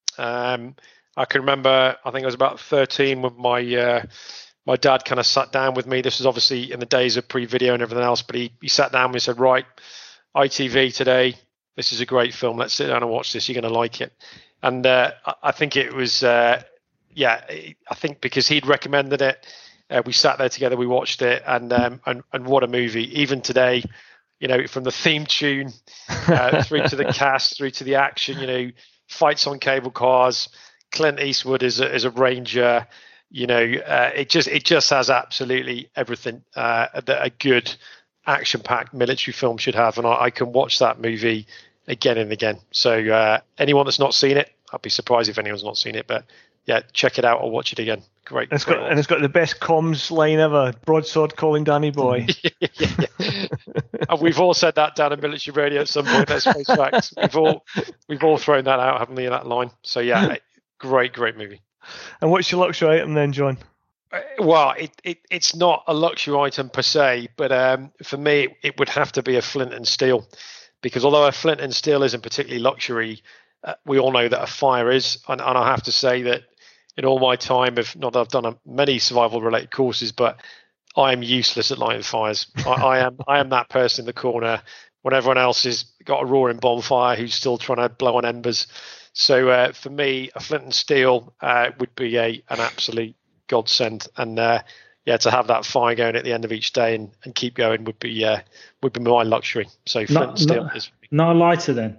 [SPEAKER 7] Um, I can remember, I think I was about thirteen when my uh, my dad kind of sat down with me. This was obviously in the days of pre-video and everything else, but he, he sat down and said, right, I T V today, this is a great film. Let's sit down and watch this. You're going to like it. And uh, I think it was, uh, yeah, I think because he'd recommended it, uh, we sat there together, we watched it, and um, and, and what a movie. Even today, you know, from the theme tune uh, through to the cast, through to the action, you know, fights on cable cars, Clint Eastwood is a, is a ranger, you know, uh, it just it just has absolutely everything uh, that a good action-packed military film should have, and I, I can watch that movie again and again. So uh, anyone that's not seen it, I'd be surprised if anyone's not seen it, but yeah, check it out or watch it again. Great.
[SPEAKER 8] And it's
[SPEAKER 7] great
[SPEAKER 8] got and it's got the best comms line ever. Broadsword calling Danny boy.
[SPEAKER 7] yeah, yeah. And we've all said that down in military radio at some point. Let's face facts. We've all we've all thrown that out, haven't we? That line. So yeah, great, great movie.
[SPEAKER 8] And what's your luxury item then, John?
[SPEAKER 7] Uh, well, it, it it's not a luxury item per se, but um, for me, it, it would have to be a flint and steel, because although a flint and steel isn't particularly luxury, uh, we all know that a fire is, and, and I have to say that. In all my time, if not, I've done a, many survival-related courses, but I am useless at lighting fires. I, I am, I am that person in the corner when everyone else has got a roaring bonfire who's still trying to blow on embers. So uh, for me, a flint and steel uh, would be a an absolute godsend, and uh, yeah, to have that fire going at the end of each day and, and keep going would be uh, would be my luxury. So flint
[SPEAKER 6] not,
[SPEAKER 7] and steel
[SPEAKER 6] not,
[SPEAKER 7] is
[SPEAKER 6] not a lighter then.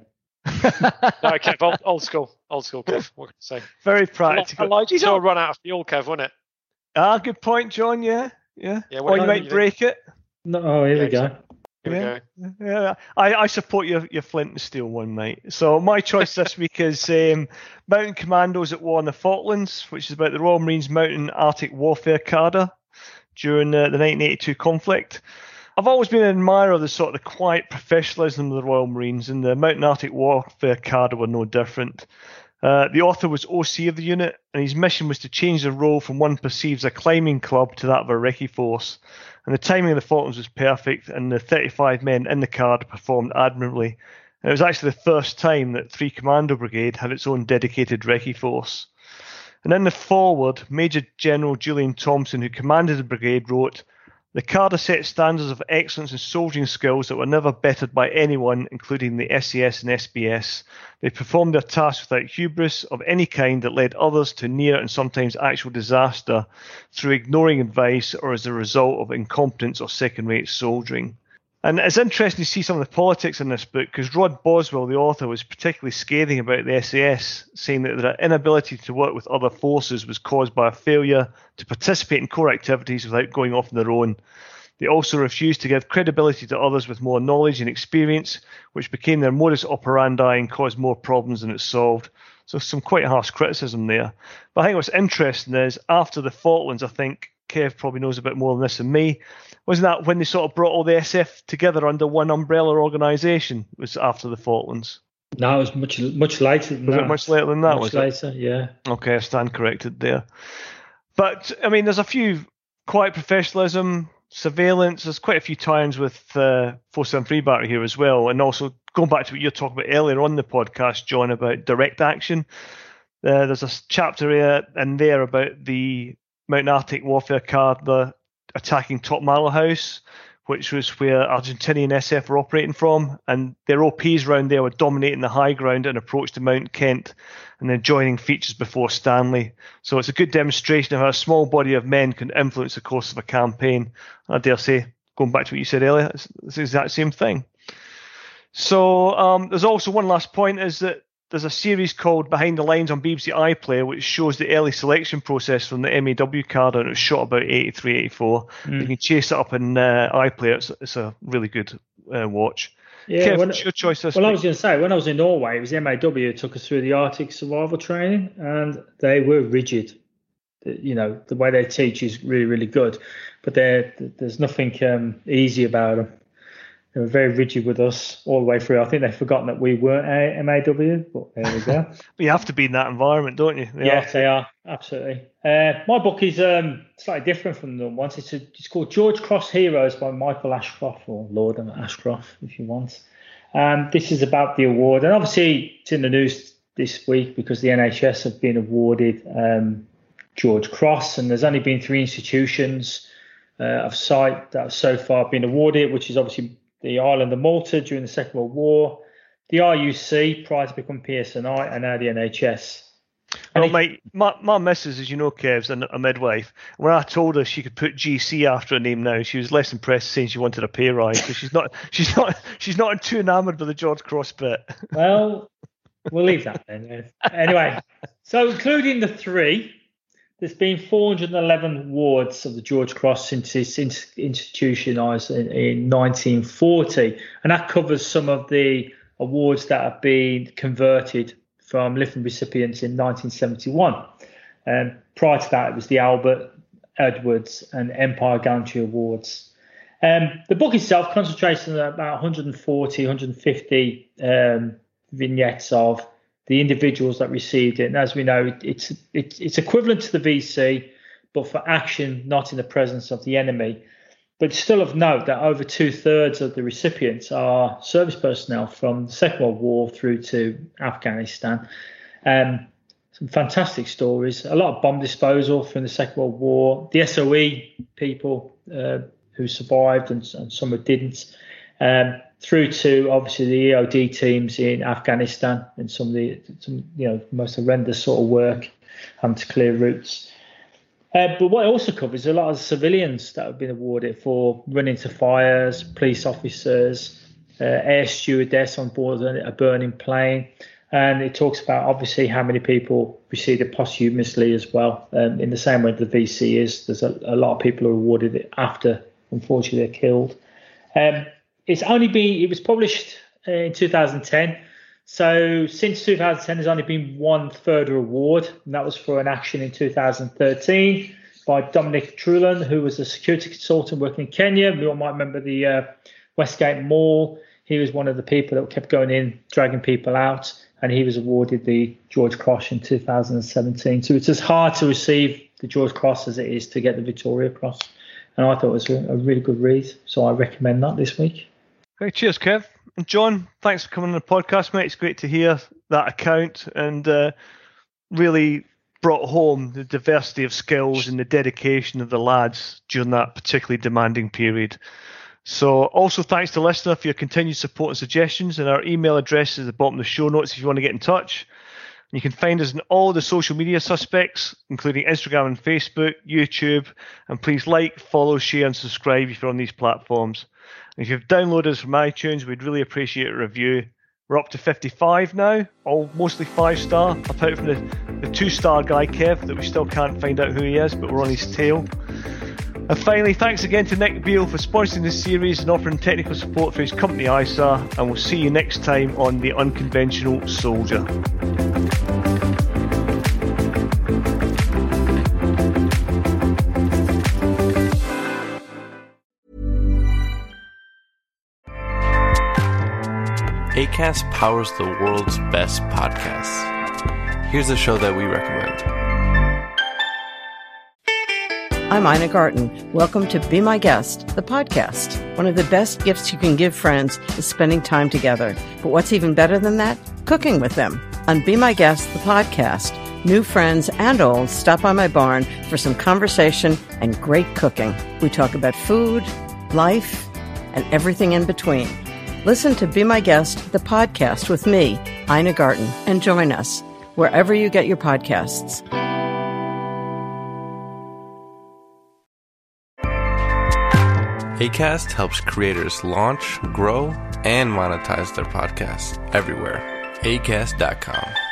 [SPEAKER 7] No, Kev, old, old school, old school, Kev. What can I say?
[SPEAKER 8] Very practical.
[SPEAKER 7] A lighter will run out of fuel, Kev, wouldn't it?
[SPEAKER 8] Ah, good point, John. Yeah, yeah.
[SPEAKER 7] yeah
[SPEAKER 8] or you might
[SPEAKER 7] you
[SPEAKER 8] break
[SPEAKER 7] think?
[SPEAKER 8] it.
[SPEAKER 6] No, oh, here
[SPEAKER 7] yeah,
[SPEAKER 6] we go.
[SPEAKER 7] Here
[SPEAKER 8] yeah.
[SPEAKER 7] we go.
[SPEAKER 8] Yeah, I, I support your, your flint and steel one, mate. So my choice this week is um, Mountain Commandos at War in the Falklands, which is about the Royal Marines Mountain Arctic Warfare Cadre during uh, the nineteen eighty-two conflict. I've always been an admirer of the sort of the quiet professionalism of the Royal Marines, and the Mountain Arctic Warfare Cadre were no different. Uh, the author was O C of the unit, and his mission was to change the role from one perceived as a climbing club to that of a recce force. And the timing of the Falklands was perfect, and the thirty-five men in the Cadre performed admirably. And it was actually the first time that three Commando Brigade had its own dedicated recce force. And in the foreword, Major General Julian Thompson, who commanded the brigade, wrote, "The Cadre set standards of excellence in soldiering skills that were never bettered by anyone, including the S E S and S B S. They performed their tasks without hubris of any kind that led others to near and sometimes actual disaster through ignoring advice or as a result of incompetence or second-rate soldiering." And it's interesting to see some of the politics in this book, because Rod Boswell, the author, was particularly scathing about the S E S, saying that their inability to work with other forces was caused by a failure to participate in core activities without going off on their own. They also refused to give credibility to others with more knowledge and experience, which became their modus operandi and caused more problems than it solved. So some quite harsh criticism there. But I think what's interesting is, after the Falklands, I think Kev probably knows a bit more than this than me, wasn't that when they sort of brought all the S F together under one umbrella organisation? It was after the Falklands.
[SPEAKER 6] No, it was much much later than
[SPEAKER 8] was
[SPEAKER 6] that.
[SPEAKER 8] Was it much later than that?
[SPEAKER 6] Much
[SPEAKER 8] was
[SPEAKER 6] later,
[SPEAKER 8] it?
[SPEAKER 6] yeah.
[SPEAKER 8] Okay, I stand corrected there. But, I mean, there's a few quiet professionalism, surveillance. There's quite a few times with uh, four seventy-three battery here as well. And also, going back to what you were talking about earlier on the podcast, John, about direct action. Uh, there's a chapter in there about the Mountain Arctic Warfare Cadre attacking Top Malo House, which was where Argentinian S F were operating from, and their O Ps around there were dominating the high ground and approach to Mount Kent, and then joining features before Stanley. So it's a good demonstration of how a small body of men can influence the course of a campaign. I dare say, going back to what you said earlier, it's, it's the exact same thing. So um, there's also one last point, is that there's a series called Behind the Lines on B B C iPlayer, which shows the early selection process from the M A W card, and it was shot about eighty-three, eighty-four. Mm. You can chase it up in uh, iPlayer. It's, it's a really good uh, watch.
[SPEAKER 6] Yeah,
[SPEAKER 8] Kev,
[SPEAKER 6] when,
[SPEAKER 8] what's your choice this
[SPEAKER 6] Well,
[SPEAKER 8] week?
[SPEAKER 6] I was going to say, when I was in Norway, it was the M A W who took us through the Arctic survival training, and they were rigid. You know, the way they teach is really, really good, but there's nothing um, easy about them. They were very rigid with us all the way through. I think they've forgotten that we weren't M A W, but there we go.
[SPEAKER 8] You have to be in that environment, don't you? They
[SPEAKER 6] yes,
[SPEAKER 8] are.
[SPEAKER 6] they are. Absolutely. Uh, my book is um, slightly different from the ones. It's, a, it's called George Cross Heroes by Michael Ashcroft, or Lord Ashcroft, if you want. Um, this is about the award. And obviously, it's in the news this week because the N H S have been awarded um, George Cross, and there's only been three institutions uh, of sight that have so far been awarded, which is obviously the island of Malta during the Second World War, the R U C prior to becoming P S N I, and now the N H S.
[SPEAKER 8] Well, it, mate, my, my missus, as you know, Kev's a, a midwife. When I told her she could put G C after her name now, she was less impressed, saying she wanted a pay rise. So she's not, she's not, she's not too enamoured with the George Cross bit.
[SPEAKER 6] Well, we'll leave that then. Anyway, so including the three, there's been four hundred eleven awards of the George Cross since it's institutionalised in, in nineteen forty, and that covers some of the awards that have been converted from living recipients in nineteen seventy-one. And um, prior to that, it was the Albert, Edwards, and Empire Gallantry Awards. Um, the book itself concentrates on about one hundred forty, one hundred fifty um, vignettes of the individuals that received it. And as we know, it's, it's it's equivalent to the V C, but for action not in the presence of the enemy. But still of note that over two-thirds of the recipients are service personnel from the Second World War through to Afghanistan. Um, some fantastic stories, a lot of bomb disposal from the Second World War, the S O E people uh, who survived and, and some who didn't, um, through to obviously the E O D teams in Afghanistan and some of the some, you know, most horrendous sort of work, having to clear routes. Uh, but what it also covers is a lot of civilians that have been awarded for running to fires, police officers, uh, air stewardess on board a burning plane. And it talks about obviously how many people received it posthumously as well. Um, in the same way the V C is, there's a, a lot of people who are awarded it after, unfortunately, they're killed. Um, it's only been, it was published in two thousand ten. So since two thousand ten, there's only been one further award, and that was for an action in two thousand thirteen by Dominic Trulan, who was a security consultant working in Kenya. We all might remember the uh, Westgate Mall. He was one of the people that kept going in, dragging people out, and he was awarded the George Cross in two thousand seventeen. So it's as hard to receive the George Cross as it is to get the Victoria Cross. And I thought it was a, a really good read, so I recommend that this week.
[SPEAKER 8] Okay, cheers, Kev. And John, thanks for coming on the podcast, mate. It's great to hear that account, and uh, really brought home the diversity of skills and the dedication of the lads during that particularly demanding period. So also thanks to the listener for your continued support and suggestions, and our email address is at the bottom of the show notes if you want to get in touch. You can find us in all the social media suspects, including Instagram and Facebook, YouTube, and please like, follow, share, and subscribe if you're on these platforms. If you've downloaded us from iTunes, we'd really appreciate a review. We're up to fifty-five now, all mostly five-star, apart from the, the two-star guy, Kev, that we still can't find out who he is, but we're on his tail. And finally, thanks again to Nick Beale for sponsoring this series and offering technical support for his company I S A, and we'll see you next time on The Unconventional Soldier.
[SPEAKER 13] Acast powers the world's best podcasts. Here's a show that we recommend.
[SPEAKER 14] I'm Ina Garten. Welcome to Be My Guest, the podcast. One of the best gifts you can give friends is spending time together. But what's even better than that? Cooking with them. On Be My Guest, the podcast, new friends and old stop by my barn for some conversation and great cooking. We talk about food, life, and everything in between. Listen to Be My Guest, the podcast with me, Ina Garten, and join us wherever you get your podcasts.
[SPEAKER 13] Acast helps creators launch, grow, and monetize their podcasts everywhere. acast dot com.